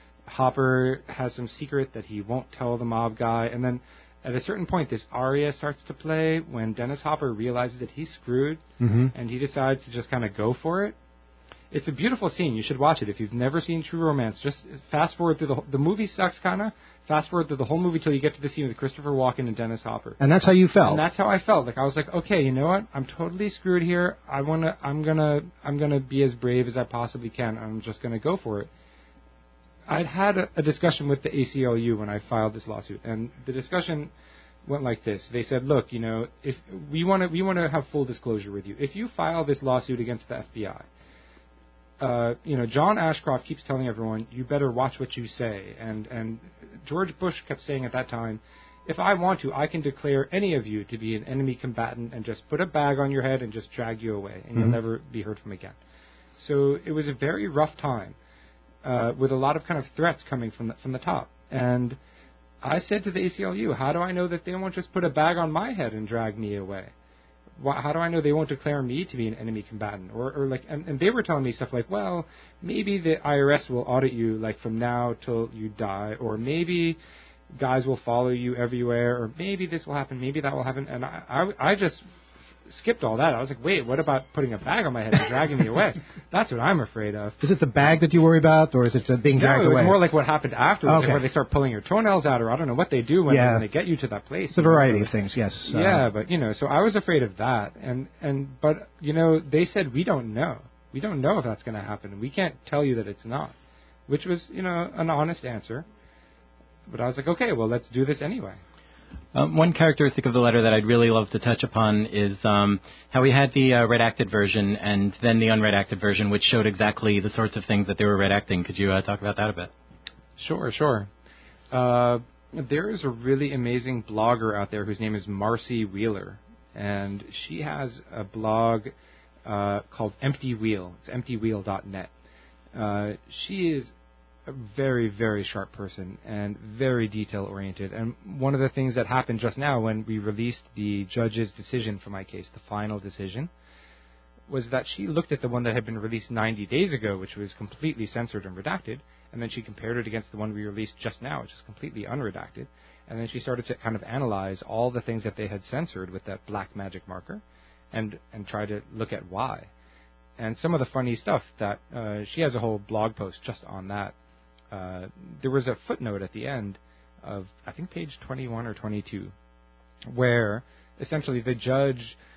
Hopper has some secret that he won't tell the mob guy. And then at a certain point, this aria starts to play when Dennis Hopper realizes that he's screwed, Mm-hmm. and he decides to just kind of go for it. It's a beautiful scene. You should watch it. If you've never seen True Romance, just fast forward through the whole, the movie sucks kind of. Fast forward through the whole movie till you get to the scene with Christopher Walken and Dennis Hopper. And that's how you felt. And that's how I felt. Like I was like, okay, you know what? I'm totally screwed here. I wanna, I'm gonna, I'm gonna be as brave as I possibly can. I'm just gonna go for it. I'd had a, a discussion with the A C L U when I filed this lawsuit, and the discussion went like this. They said, look, you know, if we want to, we want to have full disclosure with you. If you file this lawsuit against the F B I, uh, you know, John Ashcroft keeps telling everyone, you better watch what you say. And, and George Bush kept saying at that time, if I want to, I can declare any of you to be an enemy combatant and just put a bag on your head and just drag you away, and Mhm. you'll never be heard from again. So it was a very rough time, uh, with a lot of kind of threats coming from the, from the top. And I said to the A C L U, how do I know that they won't just put a bag on my head and drag me away? Why, how do I know they won't declare me to be an enemy combatant? Or, or like, and, and they were telling me stuff like, well, maybe the I R S will audit you like from now till you die, or maybe guys will follow you everywhere, or maybe this will happen, maybe that will happen. And I, I, I just skipped all that. I was like, wait, what about putting a bag on my head and dragging me away? That's what I'm afraid of. Is it the bag that you worry about, or is it the being No, dragged it was away? more like what happened afterwards, Okay. where they start pulling your toenails out, or I don't know what they do when, Yeah. they, when they get you to that place. It's a variety of things, yes. Uh, Yeah, but you know, so I was afraid of that, and and but you know, they said we don't know, we don't know if that's going to happen. We can't tell you that it's not, which was you know an honest answer. But I was like, okay, well, let's do this anyway. Um, one characteristic of the letter that I'd really love to touch upon is um, how we had the uh, redacted version and then the unredacted version, which showed exactly the sorts of things that they were redacting. Could you uh, talk about that a bit? Sure, sure. Uh, there is a really amazing blogger out there whose name is Marcy Wheeler, and she has a blog uh, called Empty Wheel. It's empty wheel dot net. Uh, she is a very, very sharp person and very detail-oriented. And one of the things that happened just now when we released the judge's decision for my case, the final decision, was that she looked at the one that had been released ninety days ago, which was completely censored and redacted, and then she compared it against the one we released just now, which is completely unredacted. And then she started to kind of analyze all the things that they had censored with that black magic marker and, and try to look at why. And some of the funny stuff that uh, she has a whole blog post just on that. Uh, there was a footnote at the end of, I think, page twenty-one or twenty-two, where essentially the judge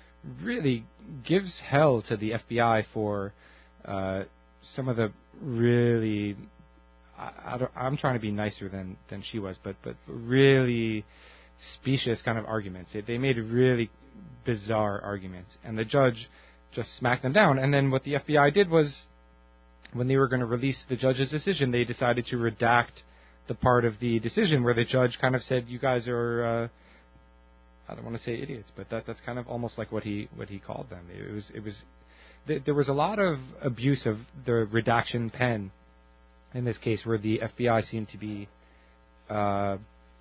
really gives hell to the F B I for uh, some of the really, I, I don't, I'm trying to be nicer than, than she was, but, but really specious kind of arguments. They, they made really bizarre arguments, and the judge just smacked them down. And then what the F B I did was, when they were going to release the judge's decision, they decided to redact the part of the decision where the judge kind of said, "You guys are." Uh, I don't want to say idiots, but that that's kind of almost like what he what he called them. It was it was th- there was a lot of abuse of the redaction pen in this case, where the F B I seemed to be uh,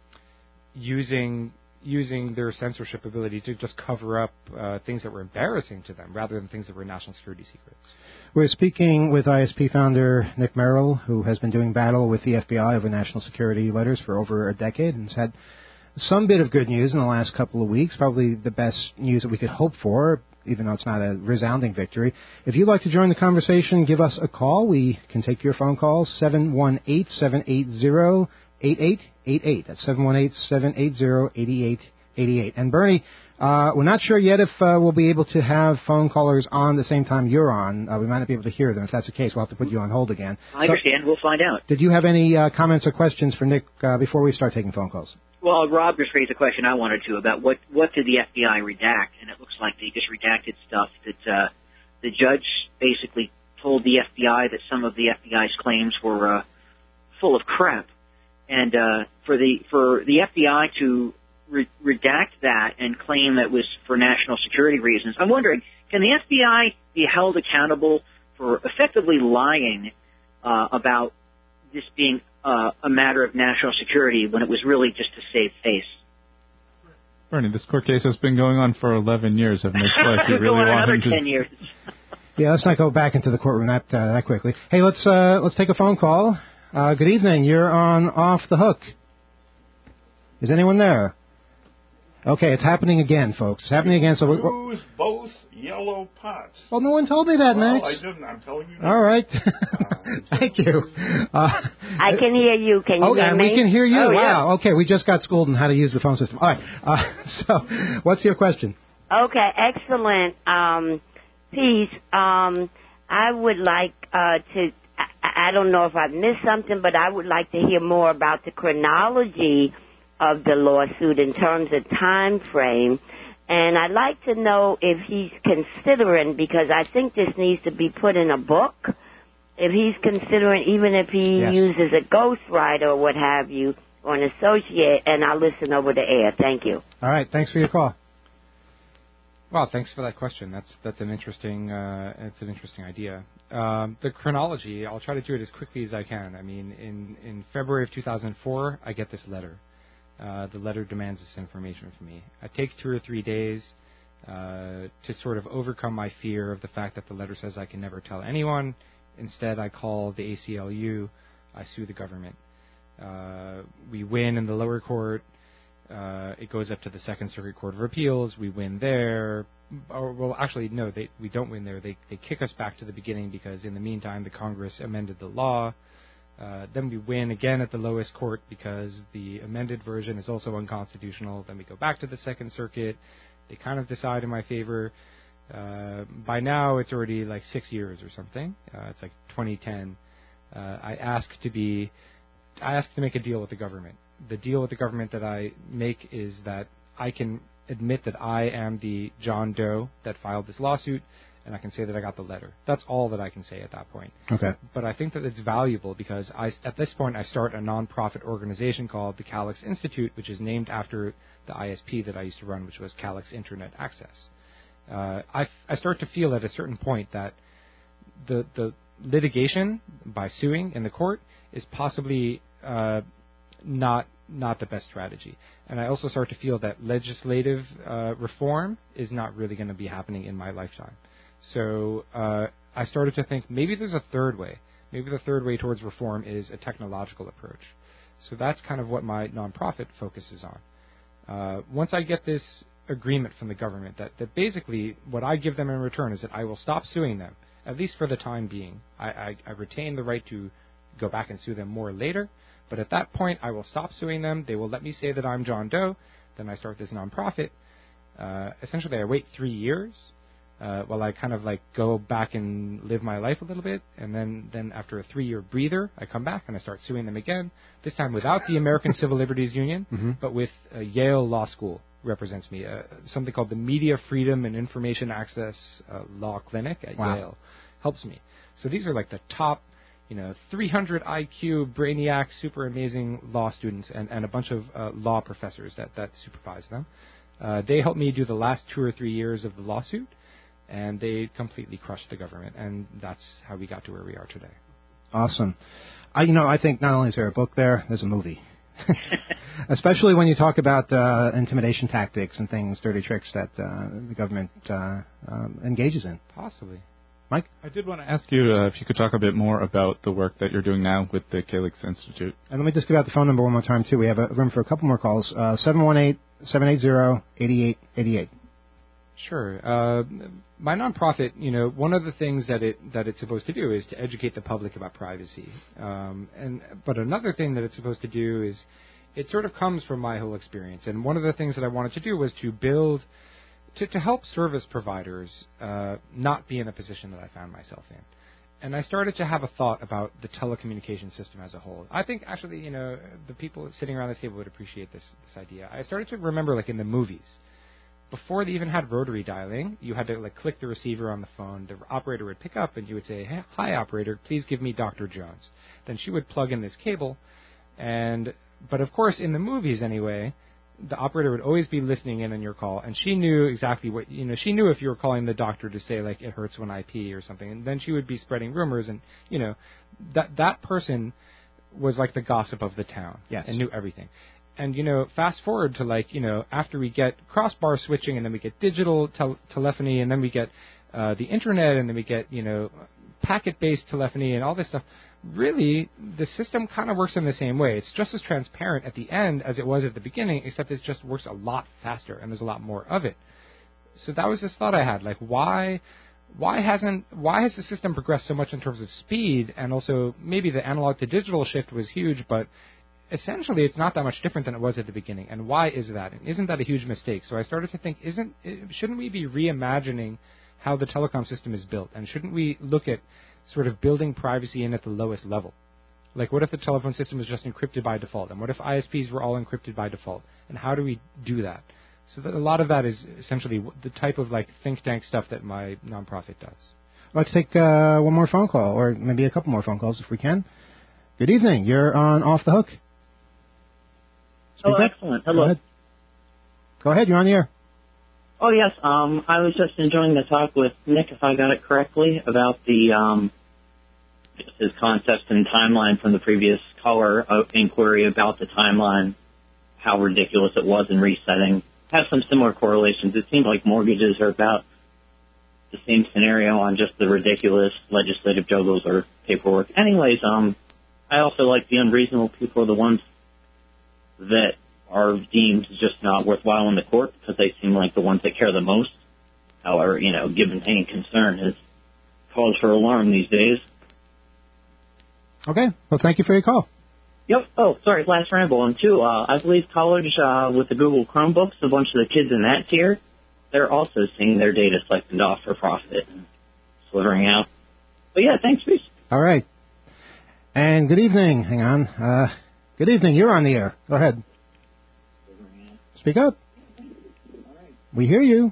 using using their censorship ability to just cover up uh, things that were embarrassing to them, rather than things that were national security secrets. We're speaking with I S P founder Nick Merrill, who has been doing battle with the F B I over national security letters for over a decade and has had some bit of good news in the last couple of weeks, probably the best news that we could hope for, even though it's not a resounding victory. If you'd like to join the conversation, give us a call. We can take your phone calls, seven one eight, seven eight zero, eight eight eight eight. That's seven one eight, seven eight zero, eight eight eight eight. And Bernie, uh, we're not sure yet if uh, we'll be able to have phone callers on the same time you're on. Uh, we might not be able to hear them. If that's the case, we'll have to put you on hold again. I understand. So, we'll find out. Did you have any uh, comments or questions for Nick uh, before we start taking phone calls? Well, Rob just raised a question I wanted to about what, what did the F B I redact, and it looks like they just redacted stuff that uh, the judge basically told the F B I that some of the F B I's claims were uh, full of crap. And uh, for the for the F B I to re- redact that and claim that was for national security reasons, I'm wondering, can the F B I be held accountable for effectively lying uh, about this being uh, a matter of national security when it was really just to save face? Bernie, this court case has been going on for eleven years. Have Nick Fleck, you really going on want another him to... ten years. Yeah, let's not go back into the courtroom that uh, that quickly. Hey, let's uh, let's take a phone call. Uh, good evening. You're on Off the Hook. Is anyone there? Okay, it's happening again, folks. It's happening again. So we, Use both yellow pots. well, no one told me that, Well, Max. I didn't. I'm telling you. Now. All right. Uh, Thank you. Uh, I can hear you. Can you oh, hear and me? we can hear you. Oh, wow. yeah. Okay, we just got schooled in how to use the phone system. All right. Uh, so, what's your question? Okay, excellent um, piece. Um, I would like uh, to. I, I don't know if I've missed something, but I would like to hear more about the chronology of the lawsuit in terms of time frame. And I'd like to know if he's considering, because I think this needs to be put in a book, if he's considering, even if he Yes. uses a ghostwriter or what have you, or an associate, and I'll listen over the air. Thank you. All right. Thanks for your call. Well, thanks for that question. That's that's an interesting uh, it's an interesting idea. Um, the chronology, I'll try to do it as quickly as I can. I mean, in, in February of two thousand four, I get this letter. Uh, the letter demands this information from me. I take two or three days uh, to sort of overcome my fear of the fact that the letter says I can never tell anyone. Instead, I call the A C L U. I sue the government. Uh, we win in the lower court. Uh, it goes up to the Second Circuit Court of Appeals. We win there. Or, well, actually, no, they, we don't win there. They, they kick us back to the beginning because, in the meantime, the Congress amended the law. Uh, then we win again at the lowest court because the amended version is also unconstitutional. Then we go back to the Second Circuit. They kind of decide in my favor. Uh, by now, it's already like six years or something. Uh, it's like twenty ten. Uh, I ask to be, I ask to make a deal with the government. The deal with the government that I make is that I can admit that I am the John Doe that filed this lawsuit, and I can say that I got the letter. That's all that I can say at that point. Okay. But I think that it's valuable because I, at this point I start a nonprofit organization called the Calyx Institute, which is named after the I S P that I used to run, which was Calyx Internet Access. Uh, I, I start to feel at a certain point that the the litigation by suing in the court is possibly uh, not not the best strategy. And I also start to feel that legislative uh, reform is not really going to be happening in my lifetime. So uh, I started to think maybe there's a third way. Maybe the third way towards reform is a technological approach. So that's kind of what my nonprofit focuses on. Uh, once I get this agreement from the government that, that basically what I give them in return is that I will stop suing them, at least for the time being. I, I, I retain the right to go back and sue them more later, but at that point I will stop suing them. They will let me say that I'm John Doe. Then I start this nonprofit. Uh, essentially, I wait three years. uh, while I kind of like go back and live my life a little bit, and then, then after a three-year breather, I come back and I start suing them again, this time without the American Civil Liberties Union, Mm-hmm. but with uh, Yale Law School represents me, uh, something called the Media Freedom and Information Access uh, Law Clinic at Wow. Yale helps me. So these are like the top, you know, three hundred I Q brainiac, super amazing law students, and, and a bunch of uh, law professors that, that supervise them. Uh, they helped me do the last two or three years of the lawsuit, and they completely crushed the government, and that's how we got to where we are today. Awesome. I, you know, I think not only is there a book there, there's a movie. Especially when you talk about uh, intimidation tactics and things, dirty tricks that uh, the government uh, um, engages in. Possibly. Mike? I did want to ask you uh, if you could talk a bit more about the work that you're doing now with the Calyx Institute. And let me just give out the phone number one more time, too. We have a room for a couple more calls. Uh, seven one eight, seven eight zero, eight eight eight eight. Sure. Uh, my nonprofit, you know, one of the things that it that it's supposed to do is to educate the public about privacy. Um, and but another thing that it's supposed to do is it sort of comes from my whole experience. And one of the things that I wanted to do was to build to, to help service providers uh, not be in a position that I found myself in. And I started to have a thought about the telecommunication system as a whole. I think actually, you know, the people sitting around this table would appreciate this this idea. I started to remember, like in the movies. Before they even had rotary dialing, you had to like click the receiver on the phone. The operator would pick up, and you would say, hey, "Hi, operator, please give me Doctor Jones." Then she would plug in this cable, and but of course, in the movies anyway, the operator would always be listening in on your call, and she knew exactly what you know. She knew if you were calling the doctor to say like it hurts when I pee or something, and then she would be spreading rumors, and you know that that person was like the gossip of the town, yes, and knew everything. And, you know, fast forward to, like, you know, after we get crossbar switching, and then we get digital tel- telephony, and then we get uh, the Internet, and then we get, you know, packet-based telephony and all this stuff, really, the system kind of works in the same way. It's just as transparent at the end as it was at the beginning, except it just works a lot faster, and there's a lot more of it. So that was this thought I had, like, why... Why hasn't why has the system progressed so much in terms of speed, and also maybe the analog to digital shift was huge, but essentially it's not that much different than it was at the beginning. And why is that? And isn't that a huge mistake? So I started to think, isn't shouldn't we be reimagining how the telecom system is built? And shouldn't we look at sort of building privacy in at the lowest level? Like, what if the telephone system is just encrypted by default? And what if I S Ps were all encrypted by default? And how do we do that? So that a lot of that is essentially the type of, like, think tank stuff that my nonprofit does. Let's take uh, one more phone call, or maybe a couple more phone calls if we can. Good evening. You're on Off the Hook. Oh, Speak up. excellent. Hello. Go ahead. Go ahead. You're on the air. Oh, yes. Um, I was just enjoying the talk with Nick, if I got it correctly, about the um, his concepts and timeline from the previous caller uh, inquiry about the timeline, how ridiculous it was in resetting. Have some similar correlations. It seems like mortgages are about the same scenario on just the ridiculous legislative juggles or paperwork. Anyways, um, I also like the unreasonable people are the ones that are deemed just not worthwhile in the court because they seem like the ones that care the most. However, you know, given any concern is cause for alarm these days. Okay. Well, thank you for your call. Yep. Oh, sorry, last ramble. And two, uh, I believe college uh, with the Google Chromebooks, a bunch of the kids in that tier, they're also seeing their data siphoned off for profit and slithering out. But yeah, thanks, peace. All right. And good evening. Hang on. Uh, good evening. You're on the air. Go ahead. Speak up. We hear you.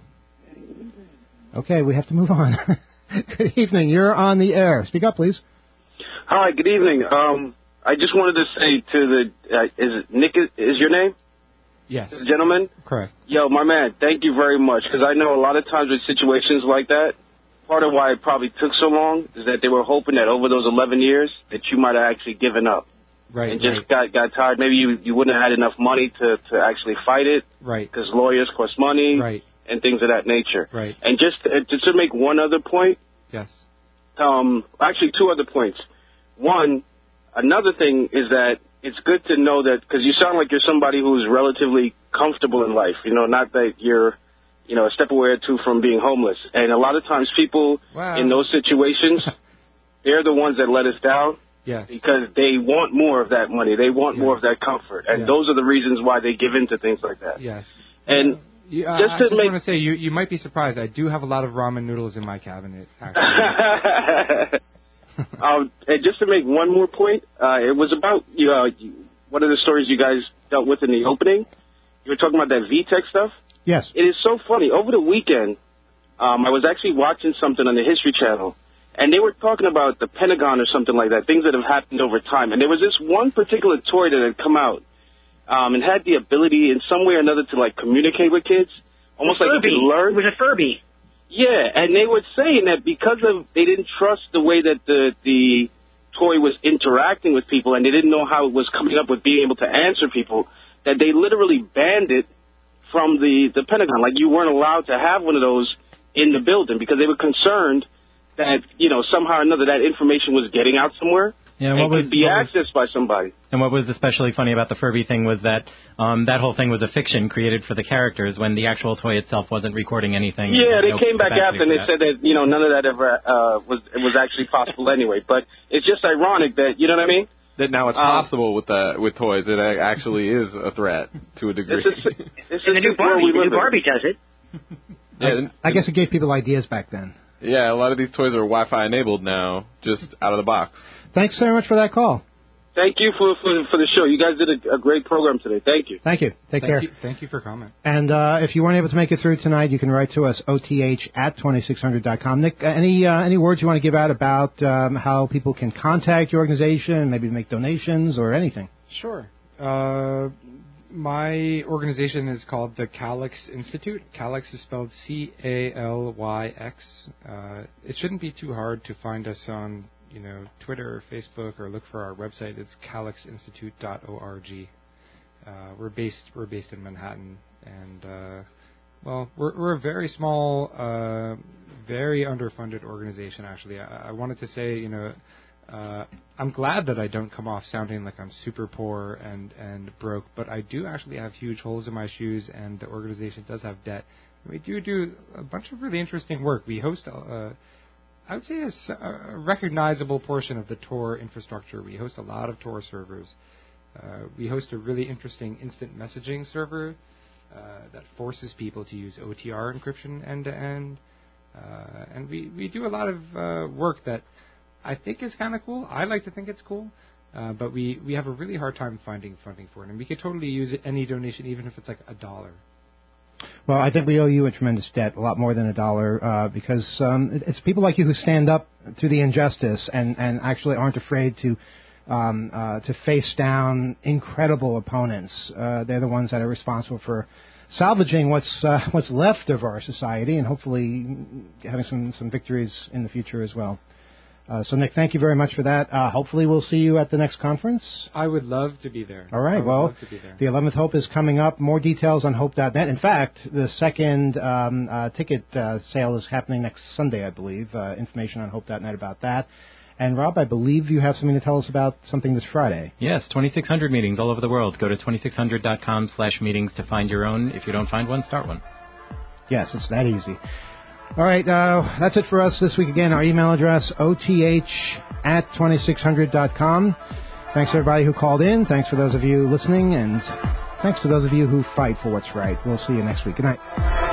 Okay, we have to move on. Good evening. You're on the air. Speak up, please. Hi, good evening. Um, I just wanted to say to the, uh, is it Nick, is, is your name? Yes. This gentleman? Correct. Yo, my man, thank you very much, because I know a lot of times with situations like that, part of why it probably took so long is that they were hoping that over those eleven years that you might have actually given up. Right. And just right. got got tired. Maybe you, you wouldn't have had enough money to, to actually fight it. Right. Because lawyers cost money. Right. And things of that nature. Right. And just, uh, just to make one other point. Yes. Um, actually, two other points. One, another thing is that it's good to know that, because you sound like you're somebody who's relatively comfortable in life, you know, not that you're, you know, a step away or two from being homeless. And a lot of times people wow. in those situations, they're the ones that let us down. Yes. Because they want more of that money. They want yes. more of that comfort. And yes. those are the reasons why they give in to things like that. Yes. And You, uh, Just I to just make- want to say, you, you might be surprised. I do have a lot of ramen noodles in my cabinet, actually. um, and just to make one more point, uh, it was about you know, one of the stories you guys dealt with in the opening. You were talking about that V TEC stuff. Yes. It is so funny. Over the weekend, um, I was actually watching something on the History Channel, and they were talking about the Pentagon or something like that, things that have happened over time. And there was this one particular toy that had come out um, and had the ability in some way or another to, like, communicate with kids, almost like you Furby. could learn. It was a Furby. Yeah, and they were saying that because of they didn't trust the way that the the toy was interacting with people, and they didn't know how it was coming up with being able to answer people, that they literally banned it from the, the Pentagon. Like, you weren't allowed to have one of those in the building because they were concerned that, you know, somehow or another that information was getting out somewhere Yeah, and what was- could be what was- accessed by somebody. And what was especially funny about the Furby thing was that um, that whole thing was a fiction created for the characters when the actual toy itself wasn't recording anything. Yeah, Had they no came back capacity after and for they that. said that, you know, none of that ever uh, was it was actually possible anyway. But it's just ironic that, you know what I mean? That now it's Um, possible with the with toys. It a- actually is a threat to a degree. This is, this And the is new where Barbie, we the live new in. Barbie does it. Yeah, I guess it gave people ideas back then. yeah, a lot of these toys are Wi-Fi enabled now, just out of the box. Thanks very much for that call. Thank you for, for for the show. You guys did a, a great program today. Thank you. Thank you. Take Thank care. You, thank you for comment. And uh, if you weren't able to make it through tonight, you can write to us, O T H at twenty-six hundred dot com. Nick, uh, any uh, any words you want to give out about um, how people can contact your organization, maybe make donations or anything? Sure. Uh, my organization is called the Calyx Institute. Calyx is spelled C A L Y X. Uh, it shouldn't be too hard to find us on, you know, Twitter or Facebook, or look for our website. It's calyx institute dot org. Uh, we're based we're based in Manhattan, and uh, well, we're we're a very small, uh, very underfunded organization. Actually, I, I wanted to say, you know, uh, I'm glad that I don't come off sounding like I'm super poor and and broke, but I do actually have huge holes in my shoes, and the organization does have debt. We do do a bunch of really interesting work. We host a, I would say a, s- a recognizable portion of the Tor infrastructure. We host a lot of Tor servers. Uh, we host a really interesting instant messaging server uh, that forces people to use O T R encryption end to end. Uh, and we, we do a lot of uh, work that I think is kind of cool. I like to think it's cool. Uh, but we, we have a really hard time finding funding for it. And we could totally use it, any donation, even if it's like a dollar. Well, I think we owe you a tremendous debt, a lot more than a dollar, uh, because um, it- it's people like you who stand up to the injustice and, and actually aren't afraid to um, uh, to face down incredible opponents. Uh, they're the ones that are responsible for salvaging what's uh, what's left of our society and hopefully having some, some victories in the future as well. Uh, so, Nick, thank you very much for that. Uh, hopefully we'll see you at the next conference. I would love to be there. All I right. would Well, love to be there. the eleventh Hope is coming up. More details on hope dot net. In fact, the second um, uh, ticket uh, sale is happening next Sunday, I believe. Uh, information on hope dot net about that. And, Rob, I believe you have something to tell us about something this Friday. Yes, twenty-six hundred meetings all over the world. Go to twenty-six hundred dot com slash meetings to find your own. If you don't find one, start one. Yes, it's that easy. All right, uh, that's it for us this week. Again, our email address, O T H at twenty-six hundred dot com. Thanks to everybody who called in. Thanks for those of you listening. And thanks to those of you who fight for what's right. We'll see you next week. Good night.